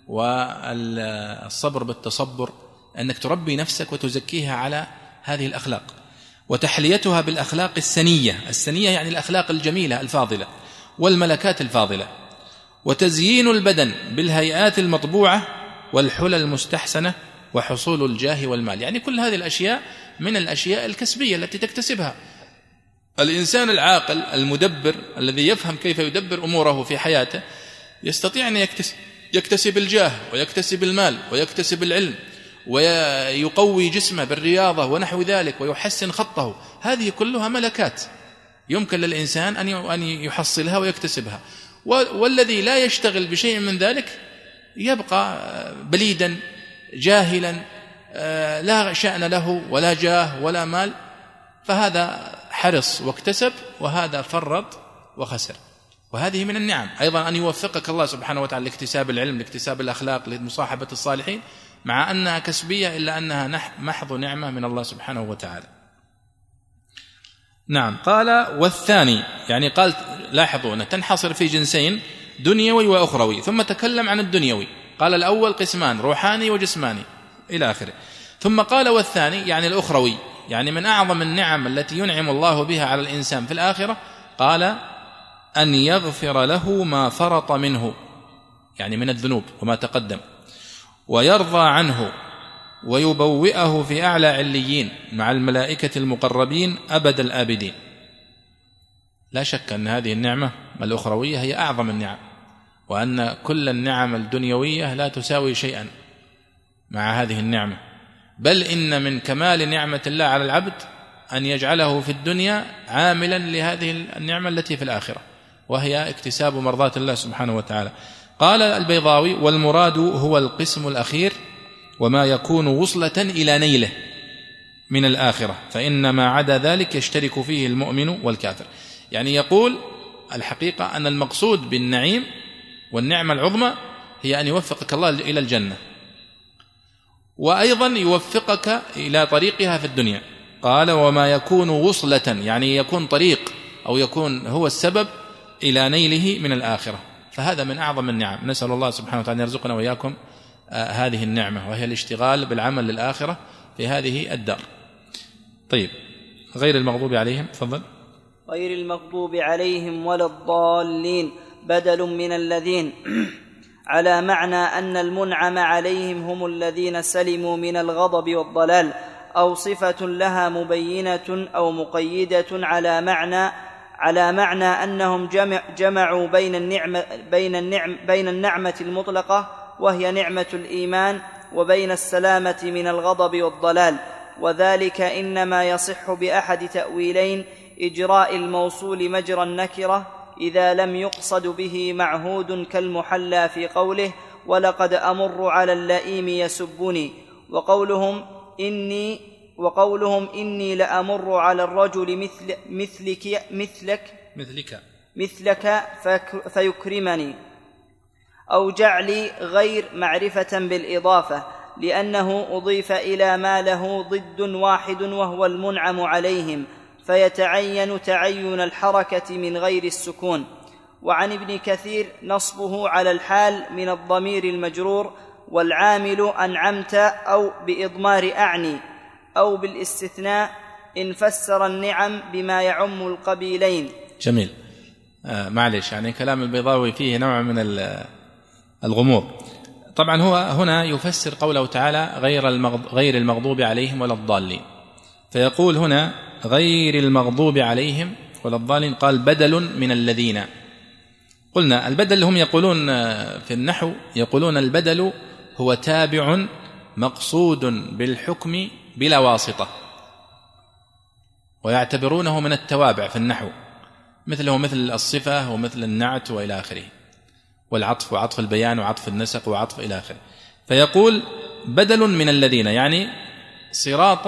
والصبر بالتصبر، أنك تربي نفسك وتزكيها على هذه الأخلاق، وتحليتها بالأخلاق السنية يعني الأخلاق الجميلة الفاضلة والملكات الفاضلة، وتزيين البدن بالهيئات المطبوعة والحلى المستحسنة وحصول الجاه والمال. يعني كل هذه الأشياء من الأشياء الكسبية التي تكتسبها. الإنسان العاقل المدبر الذي يفهم كيف يدبر أموره في حياته يستطيع أن يكتسب الجاه ويكتسب المال ويكتسب العلم ويقوي جسمه بالرياضة ونحو ذلك ويحسن خطه. هذه كلها ملكات يمكن للإنسان أن يحصلها ويكتسبها. والذي لا يشتغل بشيء من ذلك يبقى بليدا جاهلا لا شأن له ولا جاه ولا مال، فهذا حرص واكتسب وهذا فرط وخسر. وهذه من النعم أيضا أن يوفقك الله سبحانه وتعالى لاكتساب العلم، لاكتساب الأخلاق، لمصاحبة الصالحين، مع أنها كسبية إلا أنها محض نعمة من الله سبحانه وتعالى. نعم. قال والثاني، يعني قال لاحظوا أن تنحصر في جنسين دنيوي وأخروي، ثم تكلم عن الدنيوي، قال الأول قسمان روحاني وجسماني إلى آخره، ثم قال والثاني يعني الأخروي، يعني من أعظم النعم التي ينعم الله بها على الإنسان في الآخرة، قال أن يغفر له ما فرط منه، يعني من الذنوب وما تقدم، ويرضى عنه ويبوئه في أعلى عليين مع الملائكة المقربين أبد الآبدين. لا شك أن هذه النعمة الأخروية هي أعظم النعم، وأن كل النعم الدنيوية لا تساوي شيئا مع هذه النعمة، بل إن من كمال نعمة الله على العبد أن يجعله في الدنيا عاملا لهذه النعمة التي في الآخرة، وهي اكتساب مرضاة الله سبحانه وتعالى. قال البيضاوي والمراد هو القسم الأخير وما يكون وصلة إلى نيله من الآخرة، فإن ما عدا ذلك يشترك فيه المؤمن والكافر. يعني يقول الحقيقة أن المقصود بالنعيم والنعمة العظمى هي أن يوفقك الله إلى الجنة، وأيضا يوفقك إلى طريقها في الدنيا. قال وما يكون وصلة، يعني يكون طريق أو يكون هو السبب إلى نيله من الآخرة، فهذا من أعظم النعم. نسأل الله سبحانه وتعالى يرزقنا وإياكم هذه النعمة، وهي الاشتغال بالعمل للآخرة في هذه الدار. طيب، غير المغضوب عليهم، تفضل. غير المغضوب عليهم ولا الضالين بدل من الذين، على معنى أن المنعم عليهم هم الذين سلموا من الغضب والضلال، أو صفة لها مبينة أو مقيدة على معنى أنهم جمعوا بين النعمة المطلقة وهي نعمة الإيمان وبين السلامة من الغضب والضلال. وذلك إنما يصح بأحد تأويلين: إجراء الموصول مجرى النكرة إذا لم يقصد به معهود كالمحلى في قوله ولقد أمر على اللئيم يسبني، وقولهم إني لأمر على الرجل مثلك فيكرمني، أو جعل غير معرفة بالإضافة لأنه أضيف إلى ما له ضد واحد وهو المنعم عليهم، فيتعين تعين الحركة من غير السكون. وعن ابن كثير نصبه على الحال من الضمير المجرور، والعامل أنعمت أو بإضمار أعني أو بالاستثناء إن فسر النعم بما يعم القبيلين. جميل. معلش، يعني كلام البيضاوي فيه نوع من الغموض. طبعا هو هنا يفسر قوله تعالى غير المغضوب عليهم ولا الضالين، فيقول هنا غير المغضوب عليهم ولا الضالين، قال بدل من الذين. قلنا البدل هم يقولون في النحو، يقولون البدل هو تابع مقصود بالحكم بلا واسطة، ويعتبرونه من التوابع في النحو، مثل الصفة ومثل النعت وإلى آخره، والعطف وعطف البيان وعطف النسق وعطف إلى آخره. فيقول بدل من الذين، يعني صراط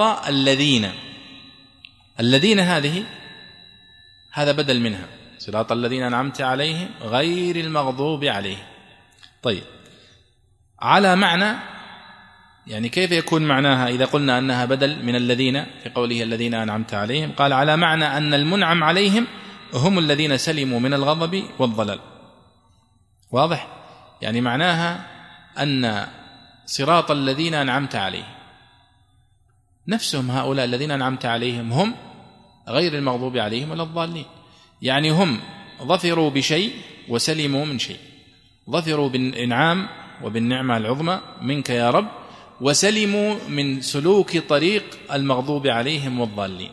الذين هذا بدل منها، صراط الذين أنعمت عليهم غير المغضوب عليهم. طيب، على معنى، يعني كيف يكون معناها إذا قلنا أنها بدل من الذين في قوله الذين أنعمت عليهم؟ قال على معنى أن المنعم عليهم هم الذين سلموا من الغضب والضلال. واضح؟ يعني معناها أن صراط الذين أنعمت عليهم نفسهم هؤلاء الذين أنعمت عليهم هم غير المغضوب عليهم ولا الضالين، يعني هم ظفروا بشيء وسلموا من شيء، ظفروا بالإنعام وبالنعمة العظمى منك يا رب، وسلموا من سلوك طريق المغضوب عليهم والضالين.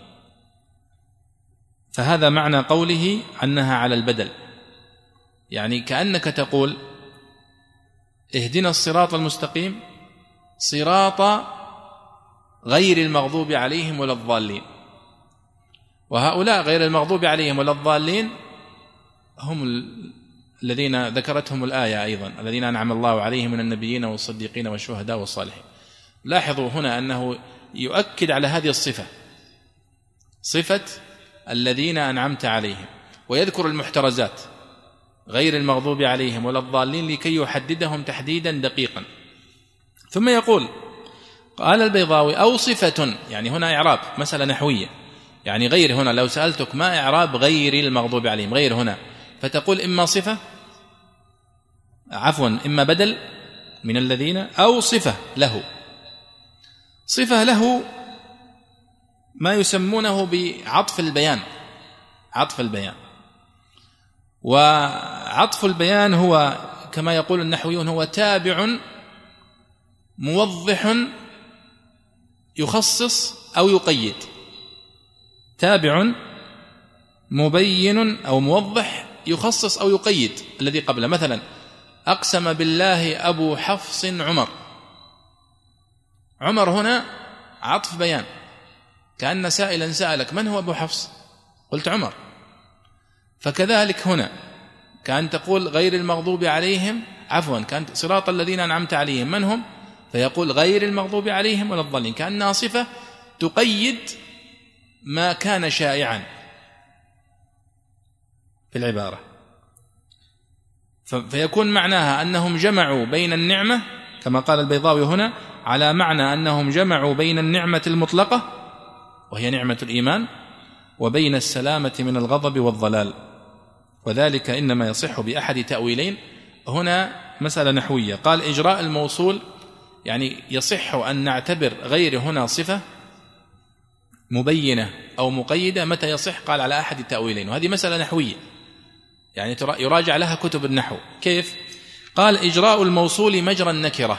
فهذا معنى قوله أنها على البدل، يعني كأنك تقول اهدنا الصراط المستقيم صراط غير المغضوب عليهم ولا الضالين، وهؤلاء غير المغضوب عليهم ولا الضالين هم الذين ذكرتهم الآية أيضا، الذين أنعم الله عليهم من النبيين والصديقين والشهداء والصالحين. لاحظوا هنا أنه يؤكد على هذه الصفة، صفة الذين أنعمت عليهم، ويذكر المحترزات غير المغضوب عليهم ولا الضالين لكي يحددهم تحديدا دقيقا. ثم يقول قال البيضاوي أو صفة، يعني هنا إعراب مسألة نحوية، يعني غير هنا لو سألتك ما إعراب غير المغضوب عليهم، غير هنا فتقول إما صفة إما بدل من الذين أو صفة له. صفة له ما يسمونه بعطف البيان، عطف البيان، وعطف البيان هو كما يقول النحويون هو تابع موضح يخصص أو يقيد، تابع مبين أو موضح يخصص أو يقيد الذي قبله. مثلا أقسم بالله أبو حفص عمر هنا عطف بيان، كأن سائلا سألك من هو أبو حفص؟ قلت عمر. فكذلك هنا كأن تقول غير المغضوب عليهم كانت صراط الذين أنعمت عليهم من هم؟ فيقول غير المغضوب عليهم ولا الضالين، كأنها صفة تقيد ما كان شائعا في العبارة. فيكون معناها أنهم جمعوا بين النعمة كما قال البيضاوي هنا، على معنى أنهم جمعوا بين النعمة المطلقة وهي نعمة الإيمان وبين السلامة من الغضب والضلال، وذلك إنما يصح بأحد تأويلين. هنا مسألة نحوية، قال إجراء الموصول يعني يصح أن نعتبر غير هنا صفة مبينة أو مقيدة؟ متى يصح؟ قال على أحد التأويلين، وهذه مسألة نحوية يعني يراجع لها كتب النحو. كيف؟ قال إجراء الموصول مجرى النكرة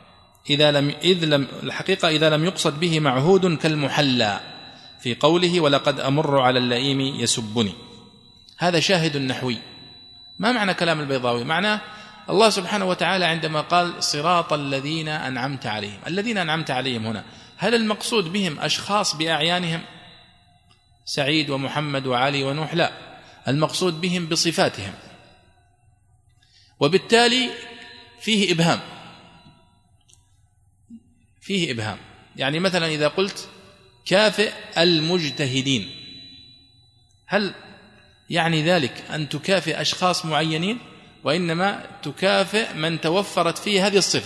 الحقيقة إذا لم يقصد به معهود كالمحلى في قوله ولقد أمر على اللئيم يسبني. هذا شاهد نحوي. ما معنى كلام البيضاوي؟ معناه الله سبحانه وتعالى عندما قال صراط الذين أنعمت عليهم، الذين أنعمت عليهم هنا هل المقصود بهم أشخاص بأعيانهم سعيد ومحمد وعلي ونوح؟ لا، المقصود بهم بصفاتهم، وبالتالي فيه إبهام. يعني مثلا إذا قلت كافئ المجتهدين، هل يعني ذلك أن تكافئ أشخاص معينين؟ وإنما تكافئ من توفرت فيه هذه الصفة،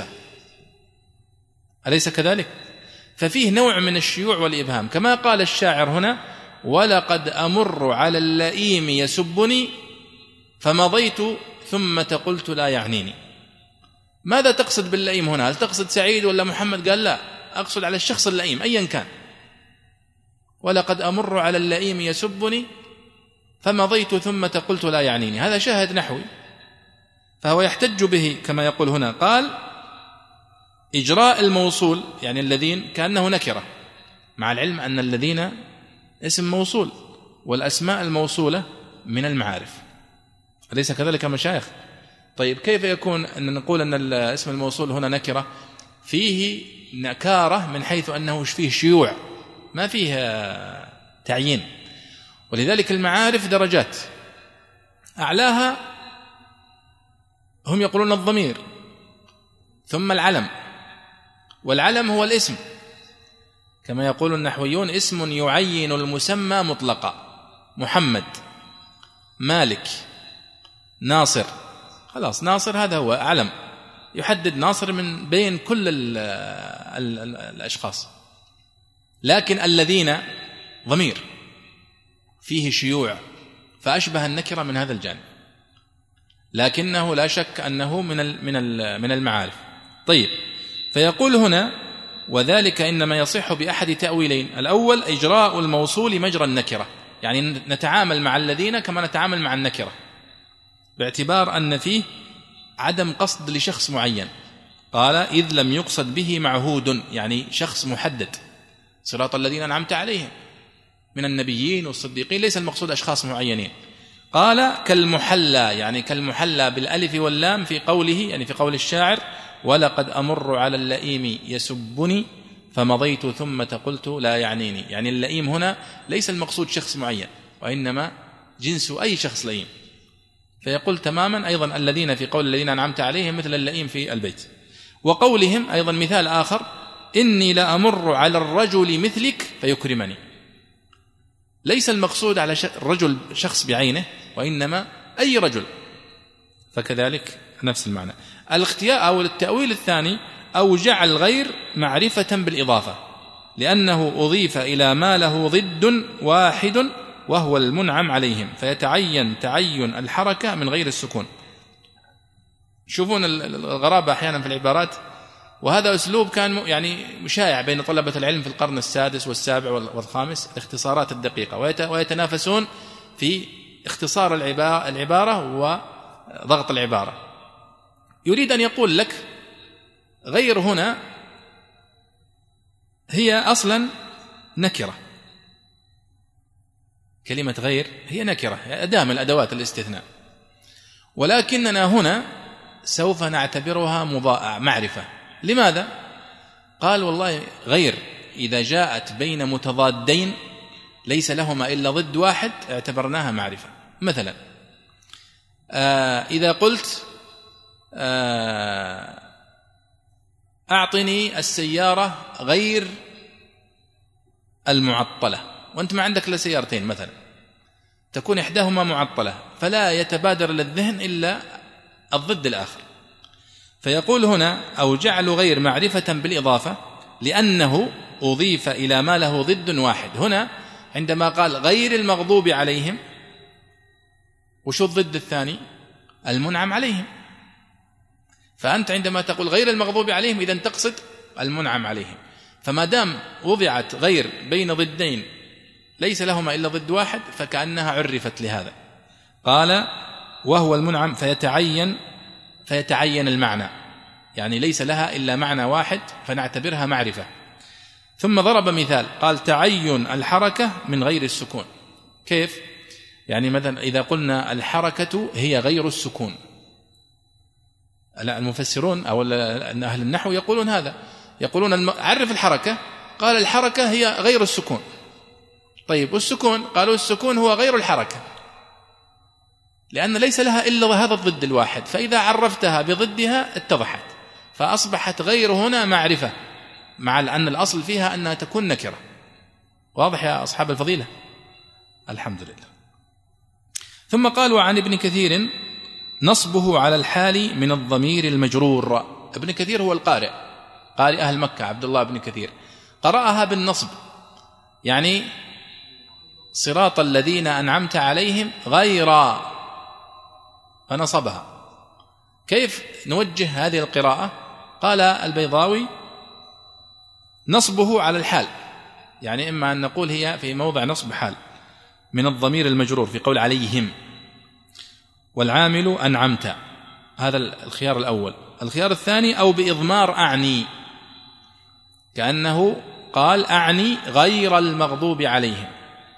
أليس كذلك؟ ففيه نوع من الشيوع والإبهام، كما قال الشاعر هنا ولقد أمر على اللئيم يسبني فمضيت ثم قلت لا يعنيني. ماذا تقصد باللئيم هنا؟ هل تقصد سعيد ولا محمد؟ قال لا، أقصد على الشخص اللئيم أيا كان. ولقد أمر على اللئيم يسبني فمضيت ثم قلت لا يعنيني. هذا شاهد نحوي، فهو يحتج به كما يقول هنا. قال إجراء الموصول يعني الذين كأنه نكرة، مع العلم أن الذين اسم موصول والأسماء الموصولة من المعارف، أليس كذلك يا مشايخ؟ طيب كيف يكون أن نقول أن الاسم الموصول هنا نكرة؟ فيه نكارة من حيث أنه فيه شيوع، ما فيه تعيين. ولذلك المعارف درجات، أعلاها هم يقولون الضمير، ثم العلم، والعلم هو الاسم كما يقول النحويون اسم يعين المسمى مطلقا، محمد، مالك، ناصر، خلاص ناصر هذا هو علم يحدد ناصر من بين كل الأشخاص. لكن الذين ضمير فيه شيوع فأشبه النكرة من هذا الجانب، لكنه لا شك أنه من المعارف. طيب، فيقول هنا وذلك إنما يصح بأحد تأويلين: الأول إجراء الموصول مجرى النكرة، يعني نتعامل مع الذين كما نتعامل مع النكرة، باعتبار أن فيه عدم قصد لشخص معين. قال إذ لم يقصد به معهود، يعني شخص محدد، صراط الذين أنعمت عليهم من النبيين والصديقين، ليس المقصود أشخاص معينين. قال كالمحلى، يعني كالمحلى بالألف واللام في قوله، يعني في قول الشاعر ولقد أمر على اللئيم يسبني فمضيت ثم قلت لا يعنيني. يعني اللئيم هنا ليس المقصود شخص معين، وإنما جنس أي شخص لئيم. فيقول تماما أيضا الذين في قول الذين أنعمت عليهم مثل اللئيم في البيت. وقولهم أيضا مثال آخر: إني لأمر على الرجل مثلك فيكرمني. ليس المقصود على الرجل شخص بعينه، وإنما أي رجل، فكذلك نفس المعنى. الاختيار أو التأويل الثاني: أو جعل غير معرفة بالإضافة، لأنه أضيف إلى ما له ضد واحد وهو المنعم عليهم، فيتعين تعين الحركة من غير السكون. شوفون الغرابة أحيانا في العبارات، وهذا أسلوب كان يعني مشايع بين طلبة العلم في القرن السادس والسابع والخامس، الاختصارات الدقيقة، ويتنافسون في اختصار العبارة وضغط العبارة. يريد أن يقول لك غير هنا هي أصلا نكرة، كلمة غير هي نكرة، أداة من أدوات الاستثناء، ولكننا هنا سوف نعتبرها معرفة. لماذا؟ قال والله غير إذا جاءت بين متضادين ليس لهما إلا ضد واحد اعتبرناها معرفة. مثلا إذا قلت أعطني السيارة غير المعطلة، وأنت ما عندك إلا سيارتين مثلا، تكون إحداهما معطلة، فلا يتبادر للذهن إلا الضد الآخر. فيقول هنا أو جعل غير معرفة بالإضافة لأنه أضيف إلى ما له ضد واحد. هنا عندما قال غير المغضوب عليهم، وشو الضد الثاني؟ المنعم عليهم. فأنت عندما تقول غير المغضوب عليهم إذن تقصد المنعم عليهم. فما دام وضعت غير بين ضدين ليس لهما إلا ضد واحد فكأنها عرفت لهذا. قال وهو المنعم فيتعين المعنى، يعني ليس لها إلا معنى واحد فنعتبرها معرفة. ثم ضرب مثال قال تعين الحركة من غير السكون. كيف؟ يعني مثلا إذا قلنا الحركة هي غير السكون، المفسرون أو أهل النحو يقولون هذا، يقولون عرف الحركة، قال الحركة هي غير السكون. طيب والسكون؟ قالوا السكون هو غير الحركة، لأن ليس لها إلا هذا الضد الواحد، فإذا عرفتها بضدها اتضحت، فأصبحت غير هنا معرفة، مع أن الأصل فيها أنها تكون نكرة. واضح يا أصحاب الفضيلة؟ الحمد لله. ثم قالوا عن ابن كثير نصبه على الحال من الضمير المجرور. ابن كثير هو القارئ، قارئ أهل مكة عبد الله بن كثير، قرأها بالنصب، يعني صراط الذين أنعمت عليهم غير، فنصبها. كيف نوجه هذه القراءة؟ قال البيضاوي نصبه على الحال، يعني إما أن نقول هي في موضع نصب حال من الضمير المجرور في قول عليهم، والعامل أنعمت، هذا الخيار الأول. الخيار الثاني أو بإضمار أعني، كأنه قال أعني غير المغضوب عليهم،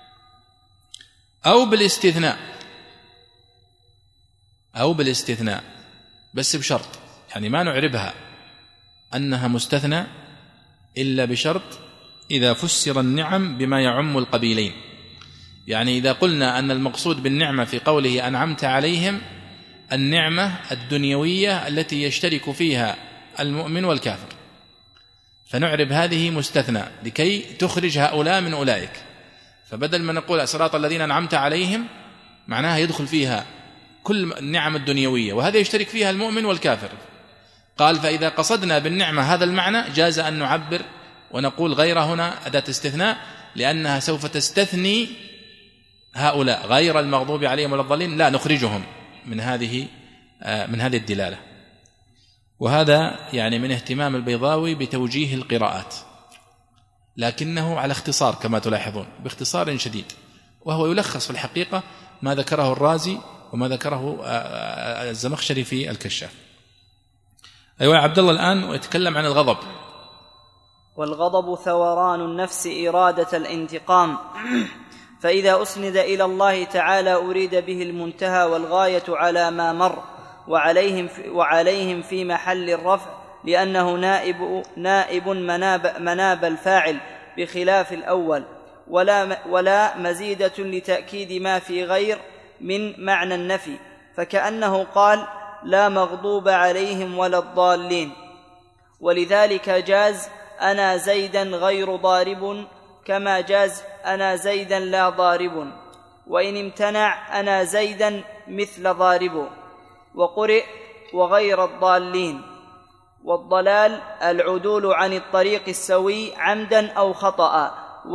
أو بالاستثناء بس بشرط، يعني ما نعربها أنها مستثنى إلا بشرط إذا فسر النعم بما يعم القبيلين. يعني إذا قلنا أن المقصود بالنعمة في قوله أنعمت عليهم النعمة الدنيوية التي يشترك فيها المؤمن والكافر، فنعرب هذه مستثنى لكي تخرج هؤلاء من أولئك، فبدل ما نقول صراط الذين أنعمت عليهم معناها يدخل فيها كل النعم الدنيوية، وهذا يشترك فيها المؤمن والكافر. قال فإذا قصدنا بالنعمة هذا المعنى جاز أن نعبر ونقول غير هنا أداة استثناء، لأنها سوف تستثني هؤلاء غير المغضوب عليهم ولا الضالين، لا نخرجهم من هذه الدلالة. وهذا يعني من اهتمام البيضاوي بتوجيه القراءات، لكنه على اختصار كما تلاحظون، باختصار شديد، وهو يلخص في الحقيقة ما ذكره الرازي وما ذكره الزمخشري في الكشاف. أيوة عبد الله الآن يتكلم عن الغضب. والغضب ثوران النفس إرادة الانتقام، فإذا أسند إلى الله تعالى أريد به المنتهى والغاية على ما مر، وعليهم في محل الرفع، لأنه نائب مناب الفاعل بخلاف الأول، ولا مزيدة لتأكيد ما في غير من معنى النفي، فكأنه قال لا مغضوب عليهم ولا الضالين. ولذلك جاز أنا زيدا غير ضارب، كما جاز أنا زيدا لا ضارب، وإن امتنع أنا زيدا مثل ضارب. وقرئ وغير الضالين. والضلال العدول عن الطريق السوي عمدا أو خطأ،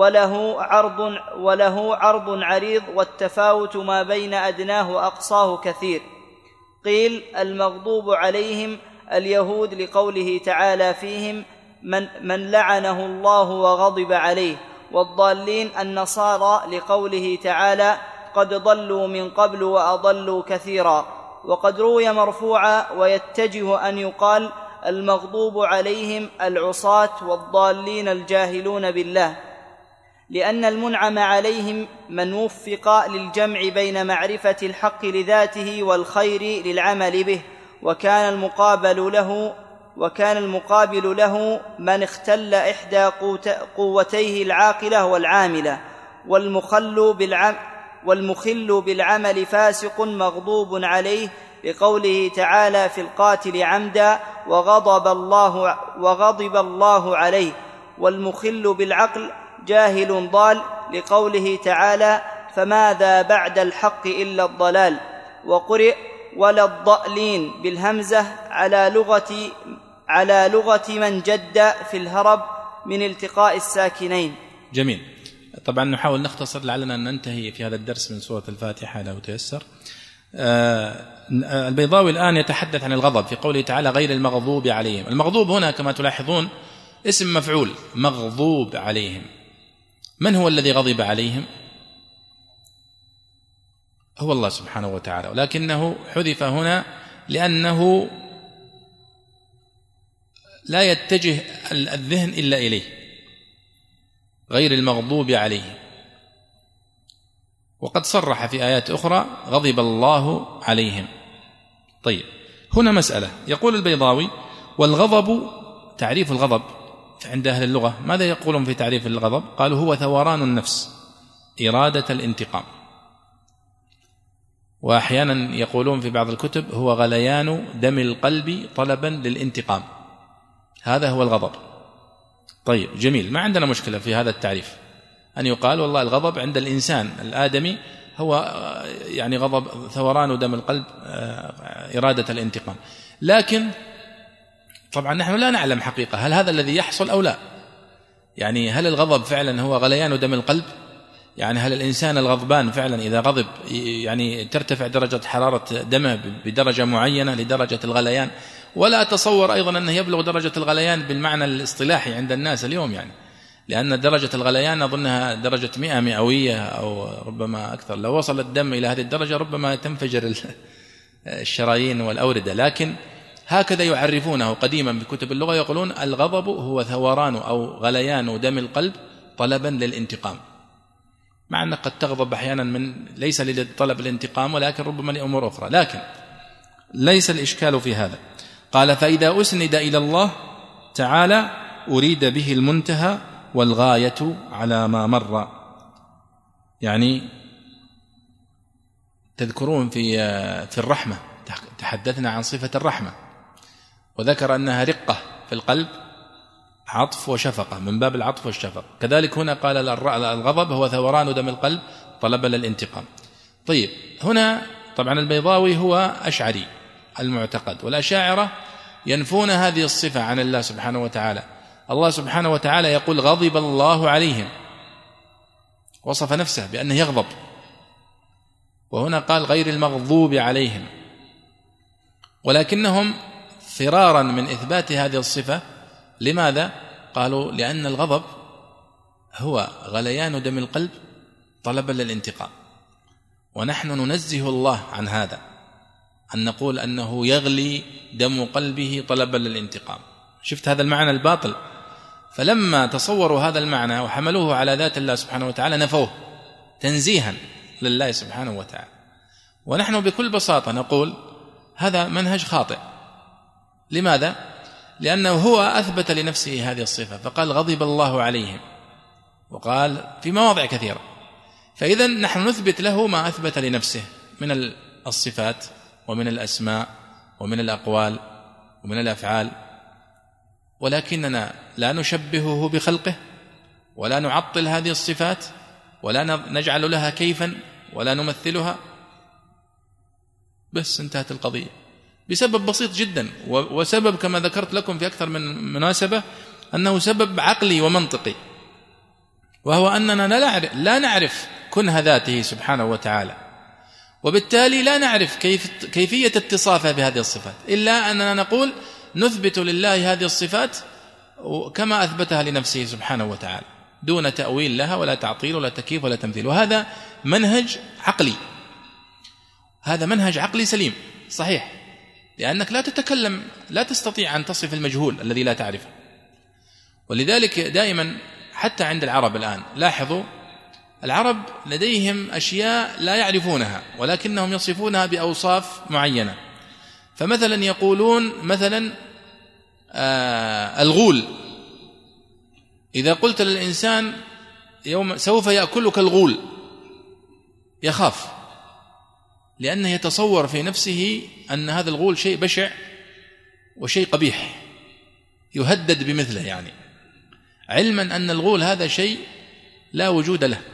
وله عرض عريض، والتفاوت ما بين أدناه وأقصاه كثير. قيل المغضوب عليهم اليهود لقوله تعالى فيهم من لعنه الله وغضب عليه، والضالين النصارى لقوله تعالى قد ضلوا من قبل وأضلوا كثيرا. وقد روي مرفوعا، ويتجه أن يقال المغضوب عليهم العصاة والضالين الجاهلون بالله، لأن المنعم عليهم من وفق للجمع بين معرفة الحق لذاته والخير للعمل به، وكان المقابل له من اختل إحدى قوتيه العاقلة والعاملة، والمخل بالعمل فاسق مغضوب عليه، لقوله تعالى في القاتل عمدا وغضب الله عليه. والمخل بالعقل جاهل ضال، لقوله تعالى فماذا بعد الحق إلا الضلال. وقرئ ولا الضالين بالهمزة على لغة من جد في الهرب من التقاء الساكنين. جميل. طبعا نحاول نختصر لعلنا أن ننتهي في هذا الدرس من سورة الفاتحة لو تيسر. البيضاوي الآن يتحدث عن الغضب في قوله تعالى غير المغضوب عليهم. المغضوب هنا كما تلاحظون اسم مفعول، مغضوب عليهم. من هو الذي غضب عليهم؟ هو الله سبحانه وتعالى، ولكنه حذف هنا لأنه لا يتجه الذهن إلا إليه، غير المغضوب عليهم. وقد صرح في آيات أخرى غضب الله عليهم. طيب، هنا مسألة. يقول البيضاوي والغضب، تعريف الغضب عند أهل اللغة ماذا يقولون في تعريف الغضب؟ قالوا هو ثوران النفس، إرادة الانتقام. وأحيانا يقولون في بعض الكتب هو غليان دم القلب طلبا للانتقام. هذا هو الغضب. طيب جميل، ما عندنا مشكلة في هذا التعريف، أن يقال والله الغضب عند الإنسان الآدمي هو يعني غضب ثوران دم القلب، إرادة الانتقام. لكن طبعا نحن لا نعلم حقيقة هل هذا الذي يحصل أو لا. يعني هل الغضب فعلا هو غليان دم القلب؟ يعني هل الإنسان الغضبان فعلا إذا غضب يعني ترتفع درجة حرارة دمه بدرجة معينة لدرجة الغليان؟ ولا أتصور أيضا أنه يبلغ درجة الغليان بالمعنى الاصطلاحي عند الناس اليوم، يعني لأن درجة الغليان أظنها درجة 100 مئوية أو ربما أكثر. لو وصل الدم إلى هذه الدرجة ربما تنفجر الشرايين والأوردة. لكن هكذا يعرفونه قديما بكتب اللغة، يقولون الغضب هو ثوران أو غليان دم القلب طلبا للانتقام، مع أنك قد تغضب أحيانا من ليس لطلب الانتقام ولكن ربما لأمور أخرى، لكن ليس الإشكال في هذا. قال فإذا أسند إلى الله تعالى أريد به المنتهى والغاية على ما مر. يعني تذكرون في الرحمة تحدثنا عن صفة الرحمة وذكر أنها رقة في القلب، عطف وشفقة، من باب العطف والشفقة. كذلك هنا قال الغضب هو ثوران دم القلب طلبا للانتقام. طيب، هنا طبعا البيضاوي هو أشعري المعتقد، والأشاعرة ينفون هذه الصفة عن الله سبحانه وتعالى. الله سبحانه وتعالى يقول غضب الله عليهم، وصف نفسه بأنه يغضب، وهنا قال غير المغضوب عليهم. ولكنهم فرارا من إثبات هذه الصفة، لماذا؟ قالوا لأن الغضب هو غليان دم القلب طلبا للانتقام، ونحن ننزه الله عن هذا، أن نقول أنه يغلي دم قلبه طلبا للانتقام. شفت هذا المعنى الباطل؟ فلما تصوروا هذا المعنى وحملوه على ذات الله سبحانه وتعالى نفوه تنزيها لله سبحانه وتعالى. ونحن بكل بساطة نقول هذا منهج خاطئ. لماذا؟ لأنه هو أثبت لنفسه هذه الصفة، فقال غضب الله عليهم، وقال في مواضع كثيرة. فإذا نحن نثبت له ما أثبت لنفسه من الصفات ومن الأسماء ومن الأقوال ومن الأفعال، ولكننا لا نشبهه بخلقه ولا نعطل هذه الصفات ولا نجعل لها كيفا ولا نمثلها، بس انتهت القضية بسبب بسيط جدا. وسبب كما ذكرت لكم في أكثر من مناسبة أنه سبب عقلي ومنطقي، وهو أننا لا نعرف كنه ذاته سبحانه وتعالى، وبالتالي لا نعرف كيفية اتصافه بهذه الصفات، إلا أننا نقول نثبت لله هذه الصفات كما أثبتها لنفسه سبحانه وتعالى دون تأويل لها ولا تعطيل ولا تكييف ولا تمثيل. وهذا منهج عقلي، هذا منهج عقلي سليم صحيح، لأنك لا تتكلم، لا تستطيع أن تصف المجهول الذي لا تعرفه. ولذلك دائما حتى عند العرب الآن لاحظوا، العرب لديهم أشياء لا يعرفونها ولكنهم يصفونها بأوصاف معينة. فمثلا يقولون مثلا الغول، إذا قلت للإنسان يوم سوف يأكلك الغول يخاف، لأنه يتصور في نفسه أن هذا الغول شيء بشع وشيء قبيح يهدد بمثله، يعني علما أن الغول هذا شيء لا وجود له.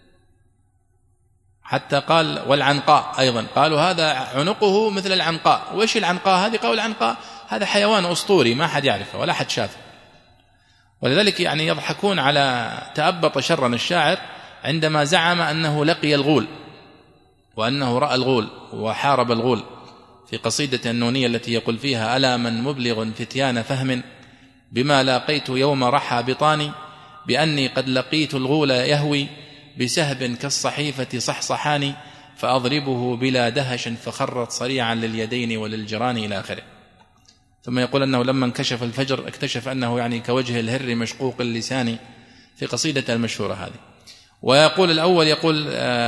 حتى قال والعنقاء أيضا، قالوا هذا عنقه مثل العنقاء. وإيش العنقاء هذه؟ قالوا العنقاء هذا حيوان أسطوري ما حد يعرفه ولا حد شافه. ولذلك يعني يضحكون على تأبط شرا الشاعر عندما زعم أنه لقي الغول، وأنه رأى الغول وحارب الغول في قصيدة النونية التي يقول فيها: ألا من مبلغ فتيان فهم بما لاقيت يوم رحى بطاني، بأني قد لقيت الغول يهوي بسهب كالصحيفة صحصحاني، فأضربه بلا دهش فخرت صريعا لليدين وللجران إلى آخره. ثم يقول أنه لما انكشف الفجر اكتشف أنه يعني كوجه الهر مشقوق اللسان، في قصيدة المشهورة هذه. ويقول الأول يقول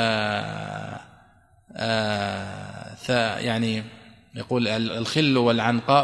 يعني يقول الخل والعنقاء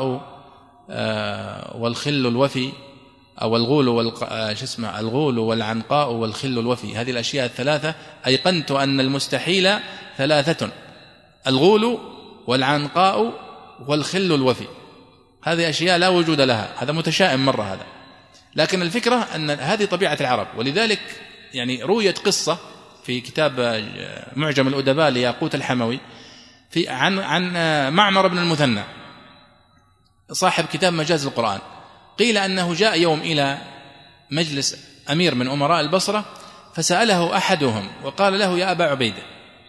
والخل الوفي، أو الغول والعنقاء والخل الوفي، هذه الأشياء الثلاثة أيقنت أن المستحيل ثلاثة: الغول والعنقاء والخل الوفي. هذه أشياء لا وجود لها، هذا متشائم مرة هذا. لكن الفكرة أن هذه طبيعة العرب. ولذلك يعني رويت قصة في كتاب معجم الأدباء لياقوت الحموي عن معمر بن المثنى صاحب كتاب مجاز القرآن. قيل أنه جاء يوم إلى مجلس أمير من أمراء البصرة، فسأله أحدهم وقال له: يا أبا عبيدة،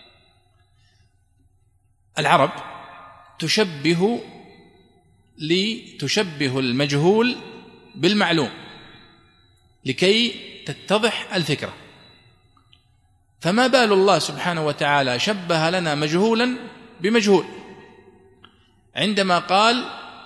العرب تشبه المجهول بالمعلوم لكي تتضح الفكرة، فما بال الله سبحانه وتعالى شبه لنا مجهولا بمجهول عندما قال: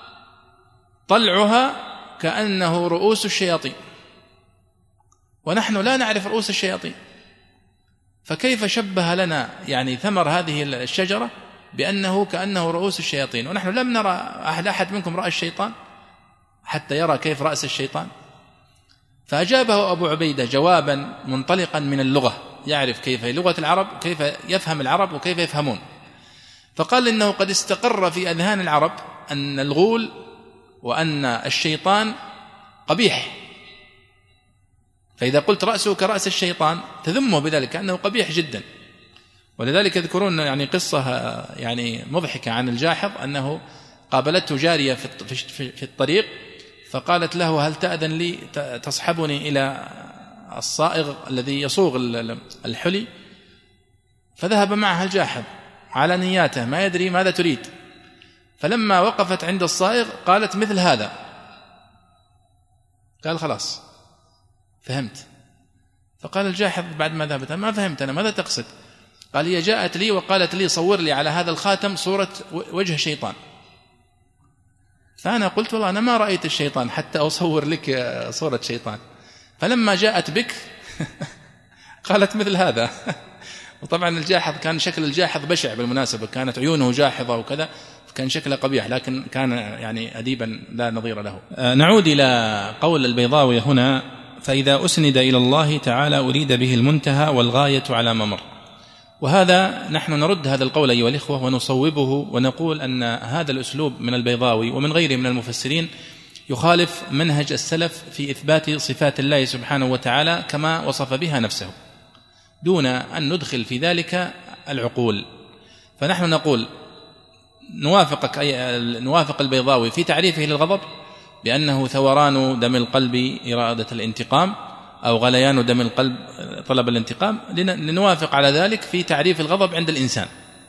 طلعها كأنه رؤوس الشياطين، ونحن لا نعرف رؤوس الشياطين، فكيف شبه لنا يعني ثمر هذه الشجرة بأنه كأنه رؤوس الشياطين، ونحن لم نرى أحد منكم رأى الشيطان حتى يرى كيف رأس الشيطان. فأجابه أبو عبيدة جوابا منطلقا من اللغة، يعرف كيف لغة العرب، كيف يفهم العرب وكيف يفهمون. فقال إنه قد استقر في أذهان العرب أن الغول وأن الشيطان قبيح، فإذا قلت رأسه كرأس الشيطان تذمه بذلك أنه قبيح جدا. ولذلك يذكرون يعني قصة يعني مضحكة عن الجاحظ، أنه قابلته جارية في الطريق، فقالت له: هل تأذن لي تصحبني إلى الصائغ الذي يصوغ الحلي؟ فذهب معها الجاحظ على نياته ما يدري ماذا تريد. فلما وقفت عند الصائغ قالت: مثل هذا. قال: خلاص فهمت. فقال الجاحظ بعد ما ذهبت: ما فهمت أنا، ماذا تقصد؟ قال: هي جاءت لي وقالت لي: صور لي على هذا الخاتم صورة وجه شيطان. فأنا قلت: والله أنا ما رأيت الشيطان حتى أصور لك صورة شيطان. فلما جاءت بك قالت مثل هذا. وطبعا الجاحظ كان شكل الجاحظ بشع بالمناسبة، كانت عيونه جاحظة وكذا، كان شكله قبيح، لكن كان يعني أديبا لا نظير له. نعود إلى قول البيضاوي هنا: فإذا أسند إلى الله تعالى أريد به المنتهى والغاية على ما مر. وهذا نحن نرد هذا القول أيها الإخوة ونصوبه ونقول أن هذا الأسلوب من البيضاوي ومن غيره من المفسرين يخالف منهج السلف في إثبات صفات الله سبحانه وتعالى كما وصف بها نفسه، دون أن ندخل في ذلك العقول. فنحن نقول نوافق البيضاوي في تعريفه للغضب بأنه ثوران دم القلب إرادة الانتقام، أو غليان دم القلب طلب الانتقام، لنوافق على ذلك في تعريف الغضب عند الإنسان.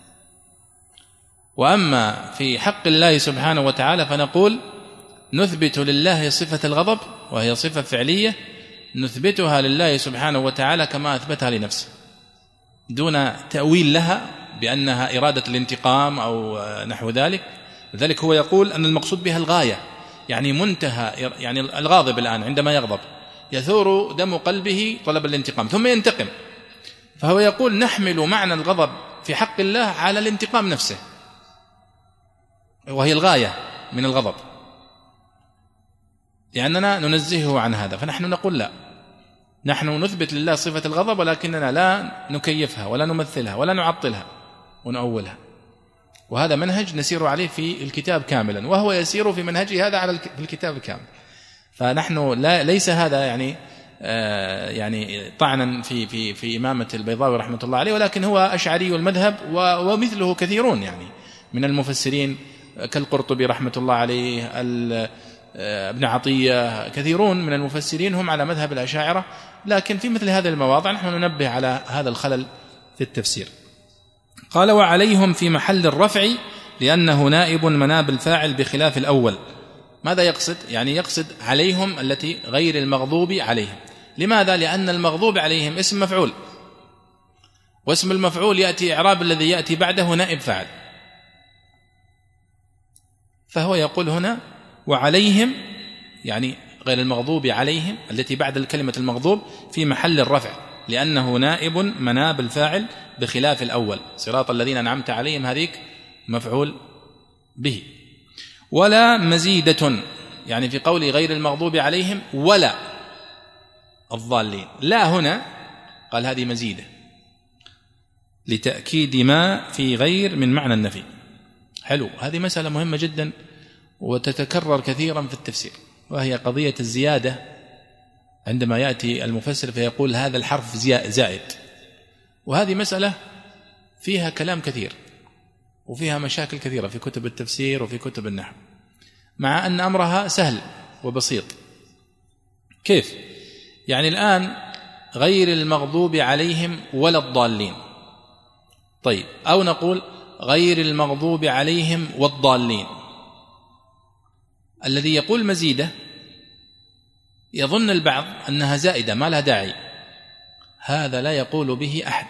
وأما في حق الله سبحانه وتعالى فنقول نثبت لله صفة الغضب، وهي صفة فعلية نثبتها لله سبحانه وتعالى كما أثبتها لنفسه، دون تأويل لها بأنها إرادة الانتقام أو نحو ذلك. لذلك هو يقول أن المقصود بها الغاية، يعني منتهى، يعني الغاضب الآن عندما يغضب يثور دم قلبه طلب الانتقام ثم ينتقم، فهو يقول نحمل معنى الغضب في حق الله على الانتقام نفسه، وهي الغاية من الغضب، لأننا ننزهه عن هذا. فنحن نقول لا، نحن نثبت لله صفة الغضب ولكننا لا نكيفها ولا نمثلها ولا نعطلها ونؤولها. وهذا منهج نسير عليه في الكتاب كاملا، وهو يسير في منهجه هذا على الكتاب الكامل. فنحن ليس هذا يعني طعنا في إمامة البيضاوي رحمة الله عليه، ولكن هو أشعري المذهب ومثله كثيرون يعني من المفسرين كالقرطبي رحمة الله عليه، ابن عطية، كثيرون من المفسرين هم على مذهب الأشاعرة. لكن في مثل هذه المواضع نحن ننبه على هذا الخلل في التفسير. قال وعليهم في محل الرفع لأنه نائب مناب الفاعل بخلاف الأول. ماذا يقصد؟ يعني يقصد عليهم التي غير المغضوب عليهم. لماذا؟ لأن المغضوب عليهم اسم مفعول، واسم المفعول يأتي إعراب الذي يأتي بعده نائب فاعل، فهو يقول هنا وعليهم يعني غير المغضوب عليهم التي بعد الكلمة المغضوب في محل الرفع لأنه نائب مناب الفاعل بخلاف الأول. صراط الذين أنعمت عليهم هذيك مفعول به. ولا مزيدة يعني في قول غير المغضوب عليهم ولا الضالين، لا هنا قال هذه مزيدة لتأكيد ما في غير من معنى النفي. حلو، هذه مسألة مهمة جدا وتتكرر كثيرا في التفسير، وهي قضية الزيادة. عندما يأتي المفسر فيقول هذا الحرف زائد، وهذه مسألة فيها كلام كثير وفيها مشاكل كثيرة في كتب التفسير وفي كتب النحو، مع أن أمرها سهل وبسيط. كيف؟ يعني الآن غير المغضوب عليهم ولا الضالين، طيب، أو نقول غير المغضوب عليهم والضالين. الذي يقول مزيدة يظن البعض أنها زائدة ما لها داعي، هذا لا يقول به أحد.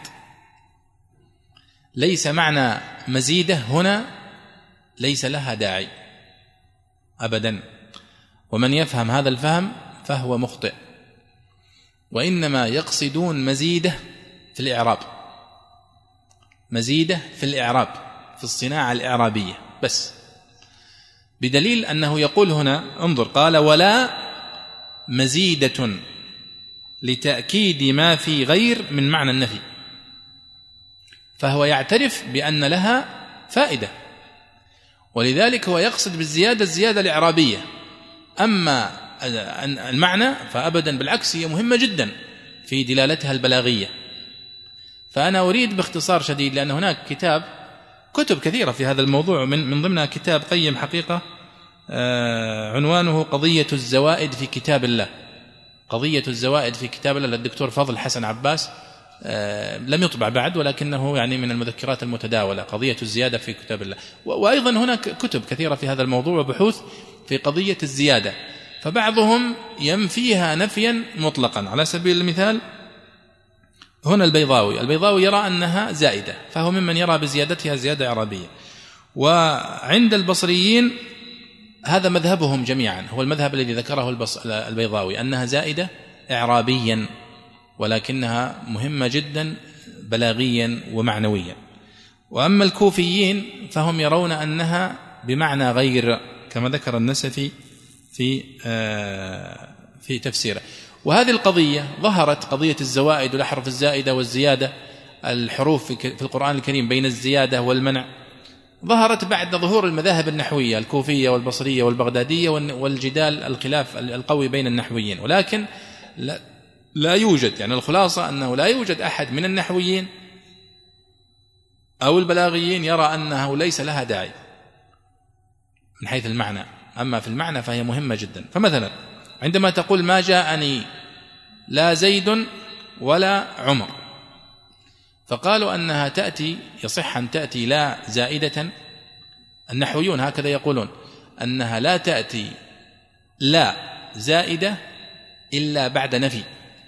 ليس معنى مزيدة هنا ليس لها داعي أبدا، ومن يفهم هذا الفهم فهو مخطئ، وإنما يقصدون مزيدة في الإعراب، مزيدة في الإعراب في الصناعة الإعرابية بس، بدليل أنه يقول هنا انظر قال ولا مزيدة لتأكيد ما في غير من معنى النفي، فهو يعترف بأن لها فائدة، ولذلك هو يقصد بالزيادة الزيادة الإعرابية. أما المعنى فأبدا، بالعكس هي مهمة جدا في دلالتها البلاغية. فأنا أريد باختصار شديد، لأن هناك كتب كثيرة في هذا الموضوع، من ضمنها كتاب قيم حقيقة عنوانه قضية الزوائد في كتاب الله، قضية الزوائد في كتاب الله للدكتور فضل حسن عباس، لم يطبع بعد ولكنه يعني من المذكرات المتداولة، قضية الزيادة في كتاب الله. وأيضا هناك كتب كثيرة في هذا الموضوع وبحوث في قضية الزيادة، فبعضهم ينفيها نفيا مطلقا. على سبيل المثال هنا البيضاوي يرى أنها زائدة، فهو ممن يرى بزيادتها زيادة إعرابية. وعند البصريين هذا مذهبهم جميعا، هو المذهب الذي ذكره البيضاوي، أنها زائدة إعرابيا ولكنها مهمة جدا بلاغيا ومعنويا. وأما الكوفيين فهم يرون أنها بمعنى غير، كما ذكر النسفي في تفسيره. وهذه القضية ظهرت، قضية الزوائد والأحرف الزائدة والزيادة، الحروف في القرآن الكريم بين الزيادة والمنع، ظهرت بعد ظهور المذاهب النحوية الكوفية والبصرية والبغدادية والجدال الخلاف القوي بين النحويين. ولكن لا يوجد، يعني الخلاصة أنه لا يوجد أحد من النحويين أو البلاغيين يرى أنه ليس لها داعي من حيث المعنى، أما في المعنى فهي مهمة جدا. فمثلا عندما تقول ما جاءني لا زيد ولا عمر، فقالوا أنها تأتي، يصح أن تأتي لا زائدة، النحويون هكذا يقولون أنها لا تأتي لا زائدة إلا بعد نفي.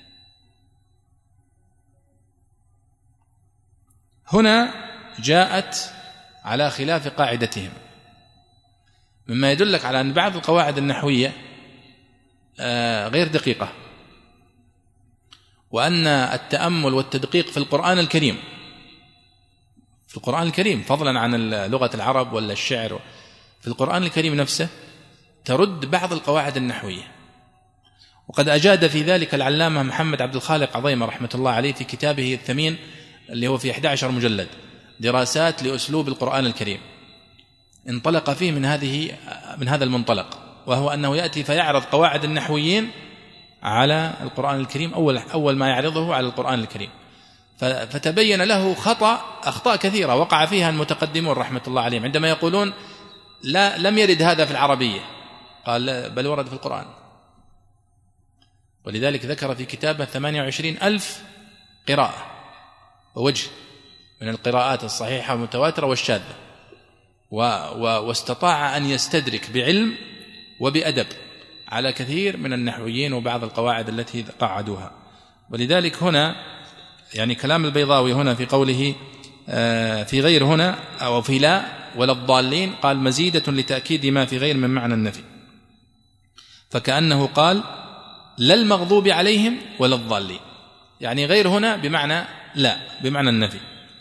هنا جاءت على خلاف قاعدتهم، مما يدلك على أن بعض القواعد النحوية غير دقيقة، وأن التأمل والتدقيق في القرآن الكريم فضلا عن لغة العرب ولا الشعر، في القرآن الكريم نفسه ترد بعض القواعد النحوية. وقد أجاد في ذلك العلامة محمد عبد الخالق عظيمة رحمة الله عليه في كتابه الثمين اللي هو في 11 مجلد، دراسات لأسلوب القرآن الكريم، انطلق فيه من هذا المنطلق، وهو أنه يأتي فيعرض قواعد النحويين على القرآن الكريم أول ما يعرضه على القرآن الكريم، فتبين له أخطاء كثيرة وقع فيها المتقدمون رحمة الله عليهم، عندما يقولون لا لم يرد هذا في العربية، قال بل ورد في القرآن. ولذلك ذكر في كتابه 28,000 قراءة ووجه من القراءات الصحيحة والمتواترة والشاذة، واستطاع أن يستدرك بعلم وبأدب على كثير من النحويين وبعض القواعد التي قعدوها. ولذلك هنا يعني كلام البيضاوي هنا في قوله في غير هنا أو في لا ولا الضالين، قال مزيدة لتأكيد ما في غير من معنى النفي، فكأنه قال لا المغضوب عليهم ولا الضالين، يعني غير هنا بمعنى لا، بمعنى النفي.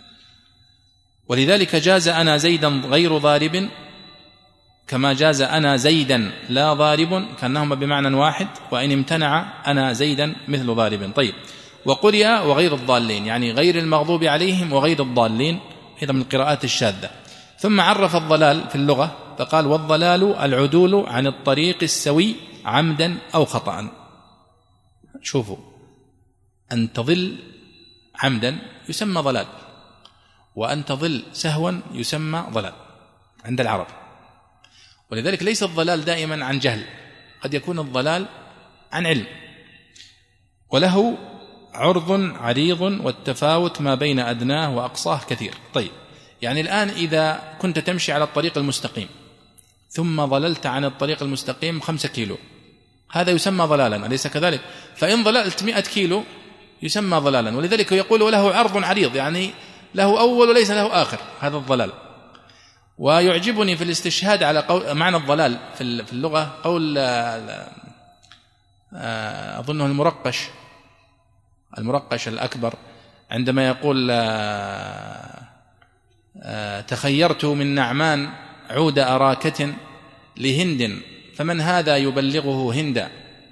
ولذلك جاز أنا زيدا غير ضارب كما جاز أنا زيدا لا ضارب، كأنهما بمعنى واحد، وإن امتنع أنا زيدا مثل ضارب. طيب، وقرئ وغير الضالين، يعني غير المغضوب عليهم وغير الضالين، هذا من القراءات الشاذة. ثم عرف الضلال في اللغة فقال والضلال العدول عن الطريق السوي عمدا أو خطأ. شوفوا، أن تضل عمدا يسمى ضلال، وأن تضل سهوا يسمى ضلال عند العرب. ولذلك ليس الضلال دائما عن جهل، قد يكون الضلال عن علم، وله عرض عريض والتفاوت ما بين أدناه وأقصاه كثير. طيب، يعني الآن إذا كنت تمشي على الطريق المستقيم ثم ضللت عن الطريق المستقيم 5 كيلو، هذا يسمى ضلالا، أليس كذلك؟ فإن ضللت 100 كيلو يسمى ضلالا. ولذلك يقول وله عرض عريض، يعني له أول وليس له آخر، هذا الضلال. ويعجبني في الاستشهاد على معنى الضلال في اللغة قول أظنه المرقش الأكبر عندما يقول تخيرت من نعمان عود أراكة لهند فمن هذا يبلغه هندا،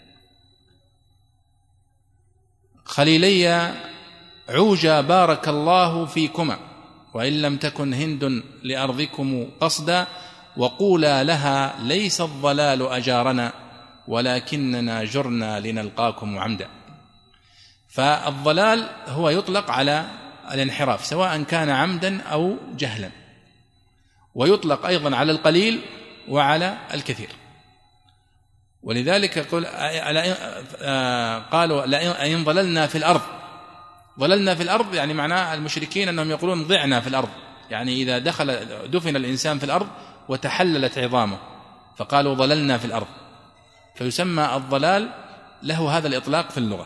خليلي عوجا بارك الله فيكما وإن لم تكن هند لأرضكم قصدا، وقولا لها ليس الضلال أجارنا ولكننا جرنا لنلقاكم عمدا. فالضلال هو يطلق على الانحراف سواء كان عمدا أو جهلا، ويطلق أيضا على القليل وعلى الكثير. ولذلك قالوا لئن ضللنا في الأرض، ضللنا في الأرض يعني معناه المشركين أنهم يقولون ضعنا في الأرض، يعني إذا دفن الإنسان في الأرض وتحللت عظامه فقالوا ضللنا في الأرض، فيسمى الضلال له هذا الإطلاق في اللغة.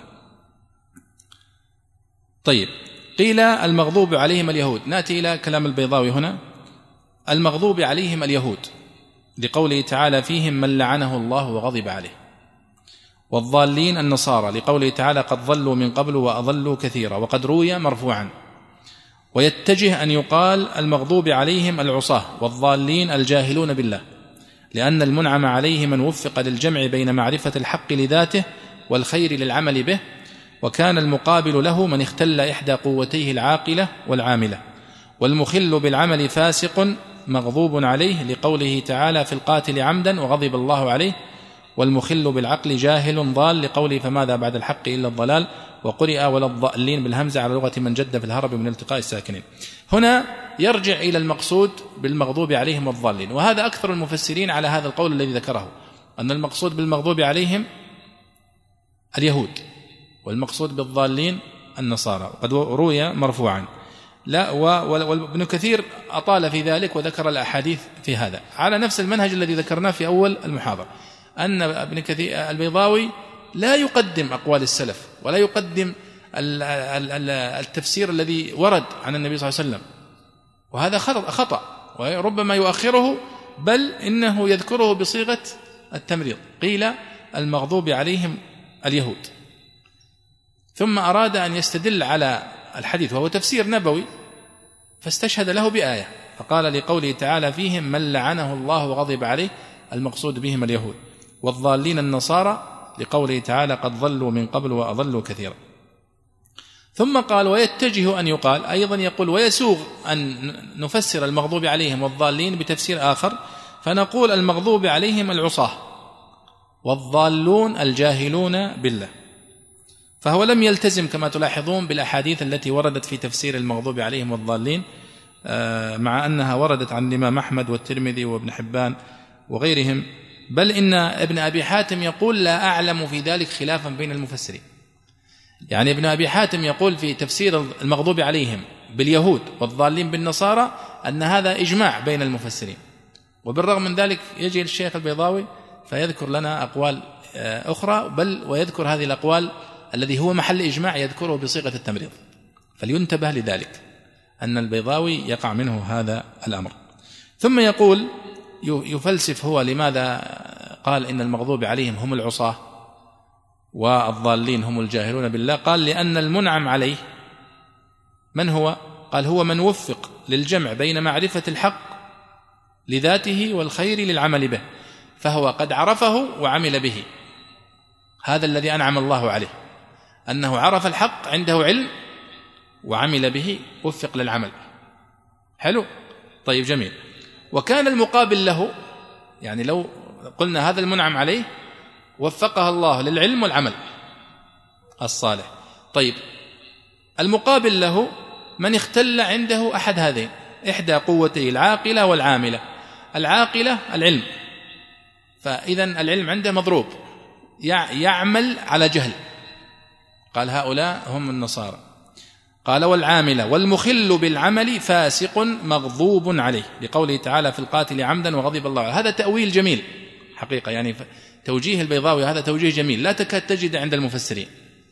طيب، قيل المغضوب عليهم اليهود. نأتي إلى كلام البيضاوي هنا. المغضوب عليهم اليهود لقوله تعالى فيهم من لعنه الله وغضب عليه، والضالين النصارى لقوله تعالى قد ضلوا من قبل وأضلوا كثيرا، وقد روي مرفوعا. ويتجه أن يقال المغضوب عليهم العصاة والضالين الجاهلون بالله، لأن المنعم عليه من وفق للجمع بين معرفة الحق لذاته والخير للعمل به، وكان المقابل له من اختل إحدى قوتيه العاقلة والعاملة، والمخل بالعمل فاسق مغضوب عليه لقوله تعالى في القاتل عمدا وغضب الله عليه، والمخل بالعقل جاهل ضال لقوله فماذا بعد الحق إلا الضلال، وقرئ ولا الضالين بالهمزة على لغة من جد في الهرب من التقاء الساكنين. هنا يرجع إلى المقصود بالمغضوب عليهم والضالين، وهذا أكثر المفسرين على هذا القول الذي ذكره، أن المقصود بالمغضوب عليهم اليهود والمقصود بالضالين النصارى، قد روي مرفوعا. لا، وابن كثير أطال في ذلك وذكر الأحاديث في هذا على نفس المنهج الذي ذكرناه في أول المحاضرة، أن ابن كثير البيضاوي لا يقدم أقوال السلف ولا يقدم التفسير الذي ورد عن النبي صلى الله عليه وسلم، وهذا خطأ، وربما يؤخره، بل إنه يذكره بصيغة التمريض. قيل المغضوب عليهم اليهود، ثم أراد أن يستدل على الحديث وهو تفسير نبوي فاستشهد له بآية، فقال لقوله تعالى فيهم من لعنه الله وغضب عليه، المقصود بهم اليهود، والضالين النصارى لقوله تعالى قد ضلوا من قبل وأضلوا كثيرا. ثم قال ويتجه أن يقال أيضا، يقول ويسوغ أن نفسر المغضوب عليهم والضالين بتفسير آخر، فنقول المغضوب عليهم العصاة والضالون الجاهلون بالله. فهو لم يلتزم كما تلاحظون بالأحاديث التي وردت في تفسير المغضوب عليهم والضالين، مع أنها وردت عن الإمام أحمد والترمذي وابن حبان وغيرهم، بل إن ابن أبي حاتم يقول لا أعلم في ذلك خلافا بين المفسرين. يعني ابن أبي حاتم يقول في تفسير المغضوب عليهم باليهود والضالين بالنصارى أن هذا إجماع بين المفسرين. وبالرغم من ذلك يجي الشيخ البيضاوي فيذكر لنا أقوال أخرى، بل ويذكر هذه الأقوال الذي هو محل إجماع يذكره بصيغة التمريض. فلينتبه لذلك أن البيضاوي يقع منه هذا الأمر. ثم يقول يفلسف هو لماذا قال إن المغضوب عليهم هم العصاة والضالين هم الجاهلون بالله. قال لأن المنعم عليه من هو؟ قال هو من وفق للجمع بين معرفة الحق لذاته والخير للعمل به، فهو قد عرفه وعمل به. هذا الذي أنعم الله عليه، أنه عرف الحق، عنده علم وعمل به، وفق للعمل. حلو، طيب جميل. وكان المقابل له، يعني لو قلنا هذا المنعم عليه وفقه الله للعلم والعمل الصالح، طيب المقابل له من اختل عنده أحد هذين، إحدى قوتي العاقلة والعاملة. العاقلة العلم، فإذا العلم عنده مضروب، يعمل على جهل، قال هؤلاء هم النصارى. قال والعاملة والمخل بالعمل فاسق مغضوب عليه، لقوله تعالى في القاتل عمدا وغضب الله عليه. هذا تأويل جميل حقيقة، يعني توجيه البيضاوي هذا توجيه جميل لا تكاد تجد عند المفسرين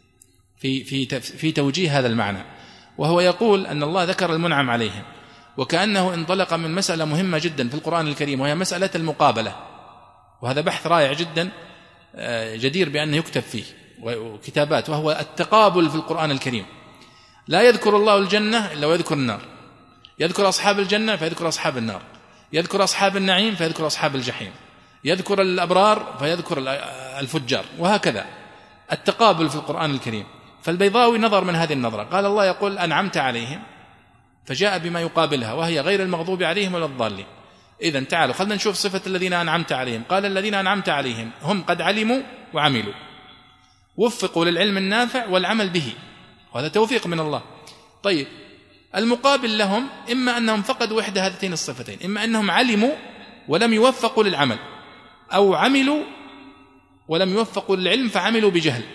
في توجيه هذا المعنى. وهو يقول أن الله ذكر المنعم عليهم وكأنه انطلق من مسألة مهمة جدا في القرآن الكريم، وهي مسألة المقابلة. وهذا بحث رائع جدا جدير بأن يكتب فيه وكتابات، وهو التقابل في القرآن الكريم. لا يذكر الله الجنة إلا ويذكر النار، يذكر أصحاب الجنة فيذكر أصحاب النار، يذكر أصحاب النعيم فيذكر أصحاب الجحيم، يذكر الأبرار فيذكر الفجار، وهكذا التقابل في القرآن الكريم. فالبيضاوي نظر من هذه النظرة، قال الله يقول أنعمت عليهم، فجاء بما يقابلها وهي غير المغضوب عليهم ولا الضالين. إذن تعالوا خلنا نشوف صفة الذين أنعمت عليهم. قال الذين أنعمت عليهم هم قد علموا وعملوا، وفقوا للعلم النافع والعمل به، وهذا توفيق من الله. طيب المقابل لهم إما أنهم فقدوا إحدى هاتين الصفتين، إما أنهم علموا ولم يوفقوا للعمل، أو عملوا ولم يوفقوا للعلم فعملوا بجهل.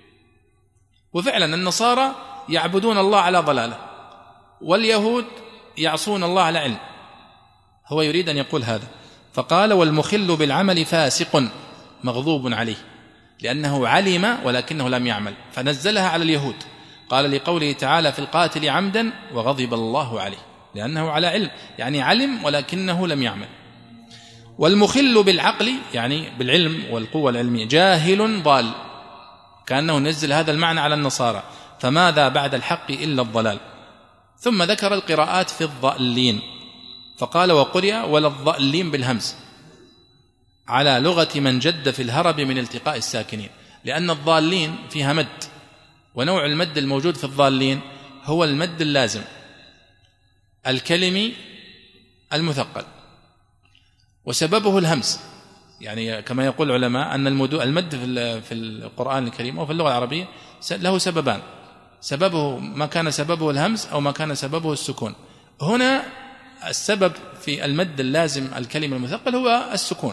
وفعلا النصارى يعبدون الله على ضلالة، واليهود يعصون الله على علم. هو يريد أن يقول هذا، فقال والمخل بالعمل فاسق مغضوب عليه، لأنه علم ولكنه لم يعمل، فنزلها على اليهود. قال لقوله تعالى في القاتل عمدا وغضب الله عليه، لأنه على علم، يعني علم ولكنه لم يعمل. والمخل بالعقل يعني بالعلم والقوة العلمية جاهل ضال، كأنه نزل هذا المعنى على النصارى، فماذا بعد الحق إلا الضلال. ثم ذكر القراءات في الضالين، فقال وقرئ ولا الضالين بالهمز على لغة من جد في الهرب من التقاء الساكنين، لأن الضالين فيها مد، ونوع المد الموجود في الضالين هو المد اللازم الكلمي المثقل، وسببه الهمز. يعني كما يقول العلماء أن المد في القرآن الكريم وفي اللغة العربية له سببان، سببه ما كان سببه الهمز أو ما كان سببه السكون. هنا السبب في المد اللازم الكلمة المثقل هو السكون.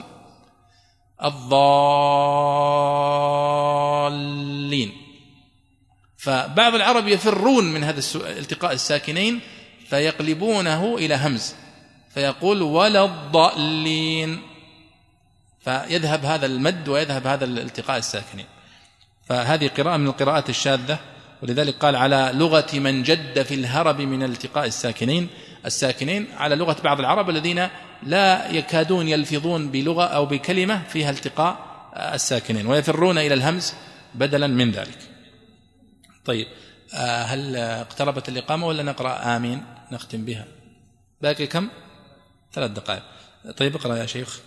الضالين، فبعض العرب يفرون من هذا التقاء الساكنين فيقلبونه إلى همز، فيقول ولا الضالين، فيذهب هذا المد ويذهب هذا الالتقاء الساكنين. فهذه قراءة من القراءات الشاذة، ولذلك قال على لغة من جد في الهرب من التقاء الساكنين على لغة بعض العرب الذين لا يكادون يلفظون بلغة أو بكلمة فيها التقاء الساكنين، ويفرون إلى الهمز بدلا من ذلك. طيب هل اقتربت الإقامة ولا نقرأ آمين نختم بها؟ باقي كم؟ 3 دقائق. طيب اقرأ يا شيخ.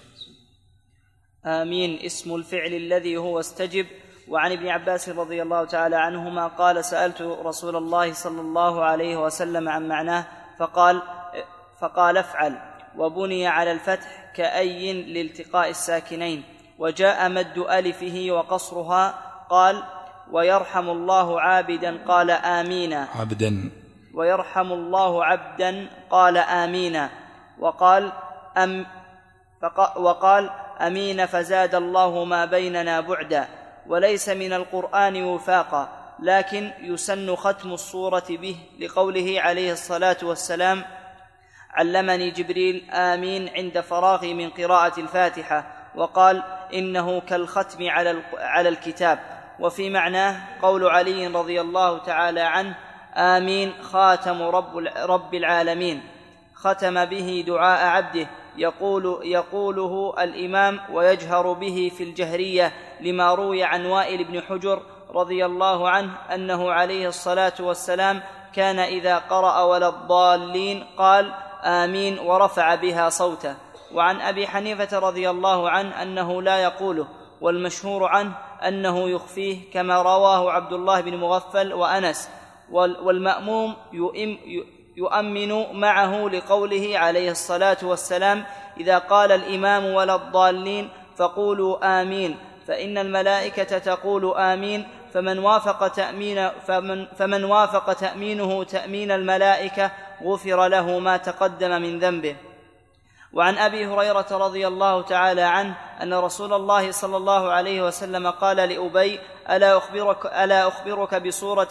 آمين اسم الفعل الذي هو استجب. وعن ابن عباس رضي الله تعالى عنهما قال سألت رسول الله صلى الله عليه وسلم عن معناه فقال افعل، وبني على الفتح كأي لالتقاء الساكنين، وجاء مد ألفه وقصرها. قال ويرحم الله عابدا قال آمين، عبدا ويرحم الله عبدا قال آمين، وقال أمين فزاد الله ما بيننا بعدا. وليس من القرآن وفاقا، لكن يسن ختم الصورة به لقوله عليه الصلاة والسلام: علمني جبريل آمين عند فراغي من قراءة الفاتحة، وقال: إنه كالختم على الكتاب. وفي معناه قول علي رضي الله تعالى عنه: آمين خاتم رب العالمين، ختم به دعاء عبده يقوله الإمام ويجهر به في الجهرية، لما روي عن وائل بن حجر رضي الله عنه أنه عليه الصلاة والسلام كان إذا قرأ ولا الضالين قال آمين ورفع بها صوته. وعن أبي حنيفة رضي الله عنه أنه لا يقوله، والمشهور عنه أنه يخفيه، كما رواه عبد الله بن مغفل وأنس. والمأموم يؤمن معه لقوله عليه الصلاة والسلام: إذا قال الإمام ولا الضالين فقولوا آمين، فإن الملائكة تقول آمين، فمن وافق تأمينه تأمين الملائكة غفر له ما تقدم من ذنبه. وعن أبي هريرة رضي الله تعالى عنه أن رسول الله صلى الله عليه وسلم قال لأبي: ألا أخبرك بسورة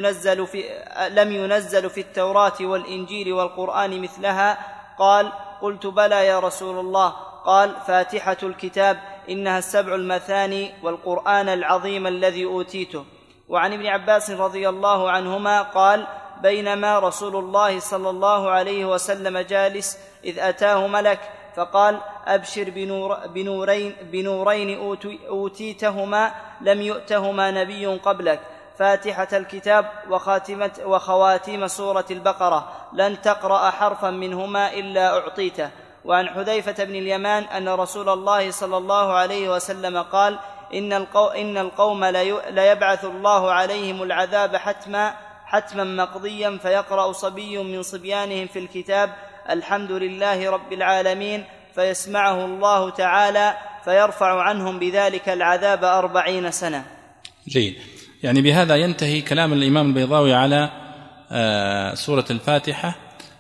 لم ينزل في التوراة والإنجيل والقرآن مثلها؟ قال: قلت: بلى يا رسول الله. قال: فاتحة الكتاب، إنها 7 المثاني والقرآن العظيم الذي أوتيته. وعن ابن عباس رضي الله عنهما قال: بينما رسول الله صلى الله عليه وسلم جالس إذ أتاه ملك فقال: أبشر بنورين أوتيتهما لم يؤتهما نبي قبلك، فاتحة الكتاب وخواتيم سورة البقرة، لن تقرأ حرفا منهما إلا أعطيته. وعن حذيفة بن اليمان أن رسول الله صلى الله عليه وسلم قال: إن القوم ليبعث الله عليهم العذاب حتما مقضيا، فيقرأ صبي من صبيانهم في الكتاب: الحمد لله رب العالمين، فيسمعه الله تعالى فيرفع عنهم بذلك العذاب 40 سنة. جيد. يعني بهذا ينتهي كلام الإمام البيضاوي على سورة الفاتحة،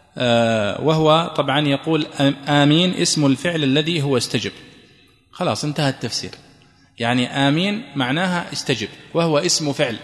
وهو طبعا يقول آمين اسم الفعل الذي هو استجب. خلاص انتهى التفسير. يعني آمين معناها استجب، وهو اسم فعل،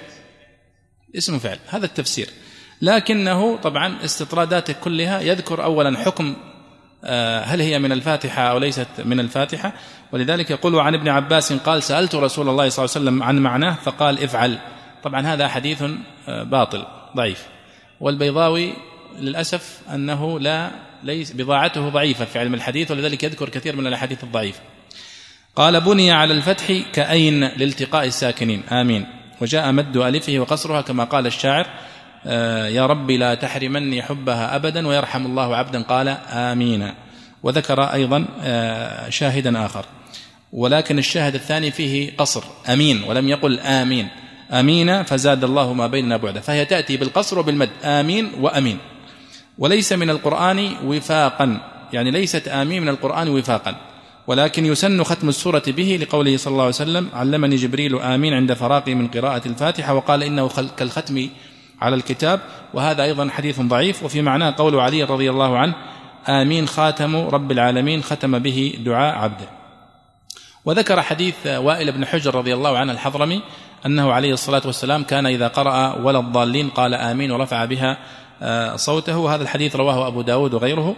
هذا التفسير. لكنه طبعا استطراداته كلها يذكر أولا حكم هل هي من الفاتحة أو ليست من الفاتحة. ولذلك يقول عن ابن عباس قال: سألت رسول الله صلى الله عليه وسلم عن معناه فقال: افعل. طبعا هذا حديث باطل ضعيف، والبيضاوي للأسف أنه ليس بضاعته ضعيفة في علم الحديث، ولذلك يذكر كثير من الأحاديث الضعيفة. قال: بني على الفتح كأين لالتقاء الساكنين، آمين، وجاء مد ألفه وقصرها كما قال الشاعر: يا رب لا تحرمني حبها أبدا، ويرحم الله عبدا قال آمين. وذكر أيضا شاهدا آخر، ولكن الشاهد الثاني فيه قصر أمين، ولم يقل آمين، أمين فزاد الله ما بيننا بعدا، فهي تأتي بالقصر وبالمد، آمين وأمين. وليس من القرآن وفاقا، يعني ليست آمين من القرآن وفاقا، ولكن يسن ختم السورة به لقوله صلى الله عليه وسلم: علمني جبريل آمين عند فراغي من قراءة الفاتحة، وقال: إنه كالختم على الكتاب. وهذا أيضا حديث ضعيف. وفي معناه قول علي رضي الله عنه: آمين خاتم رب العالمين، ختم به دعاء عبده. وذكر حديث وائل بن حجر رضي الله عنه الحضرمي أنه عليه الصلاة والسلام كان إذا قرأ ولا الضالين قال آمين ورفع بها صوته. وهذا الحديث رواه أبو داود وغيره.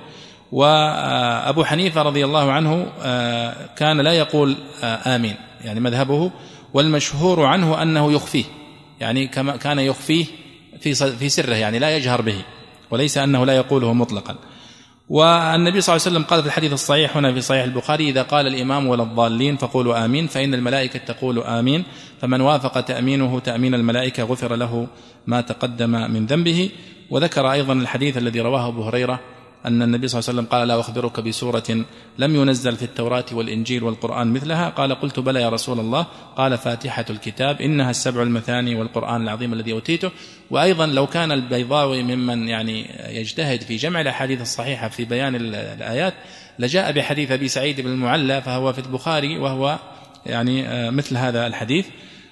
وأبو حنيفة رضي الله عنه كان لا يقول آمين، يعني مذهبه، والمشهور عنه أنه يخفيه، يعني كما كان يخفيه في سره، يعني لا يجهر به، وليس أنه لا يقوله مطلقا. والنبي صلى الله عليه وسلم قال في الحديث الصحيح هنا في صحيح البخاري: إذا قال الإمام ولا الضالين فقولوا آمين، فإن الملائكة تقول آمين، فمن وافق تأمينه تأمين الملائكة غفر له ما تقدم من ذنبه. وذكر أيضا الحديث الذي رواه أبو هريرة أن النبي صلى الله عليه وسلم قال: لا أخبرك بسورة لم ينزل في التوراة والإنجيل والقرآن مثلها؟ قال: قلت: بلى يا رسول الله. قال: فاتحة الكتاب، إنها 7 المثاني والقرآن العظيم الذي أوتيته. وأيضا لو كان البيضاوي ممن يعني يجتهد في جمع الأحاديث الصحيحة في بيان الآيات لجاء بحديث أبي سعيد بن المعلى، فهو في البخاري، وهو يعني مثل هذا الحديث.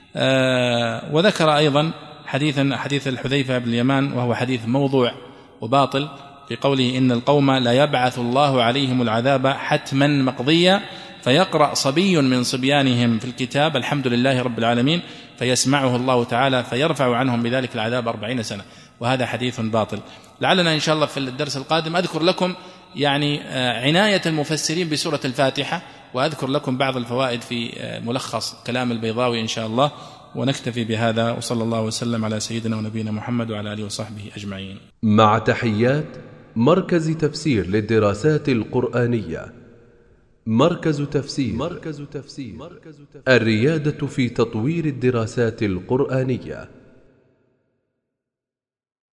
وذكر أيضا حديث الحذيفة بن اليمان، وهو حديث موضوع وباطل، في قوله: إن القوم لا يبعث الله عليهم العذاب حتما مقضيا، فيقرأ صبي من صبيانهم في الكتاب الحمد لله رب العالمين فيسمعه الله تعالى فيرفع عنهم بذلك العذاب 40 سنة، وهذا حديث باطل. لعلنا إن شاء الله في الدرس القادم أذكر لكم يعني عناية المفسرين بسورة الفاتحة، وأذكر لكم بعض الفوائد في ملخص كلام البيضاوي إن شاء الله، ونكتفي بهذا، وصلى الله وسلم على سيدنا ونبينا محمد وعلى آله وصحبه أجمعين. مع تحيات مركز تفسير للدراسات القرآنية. مركز تفسير الريادة في تطوير الدراسات القرآنية.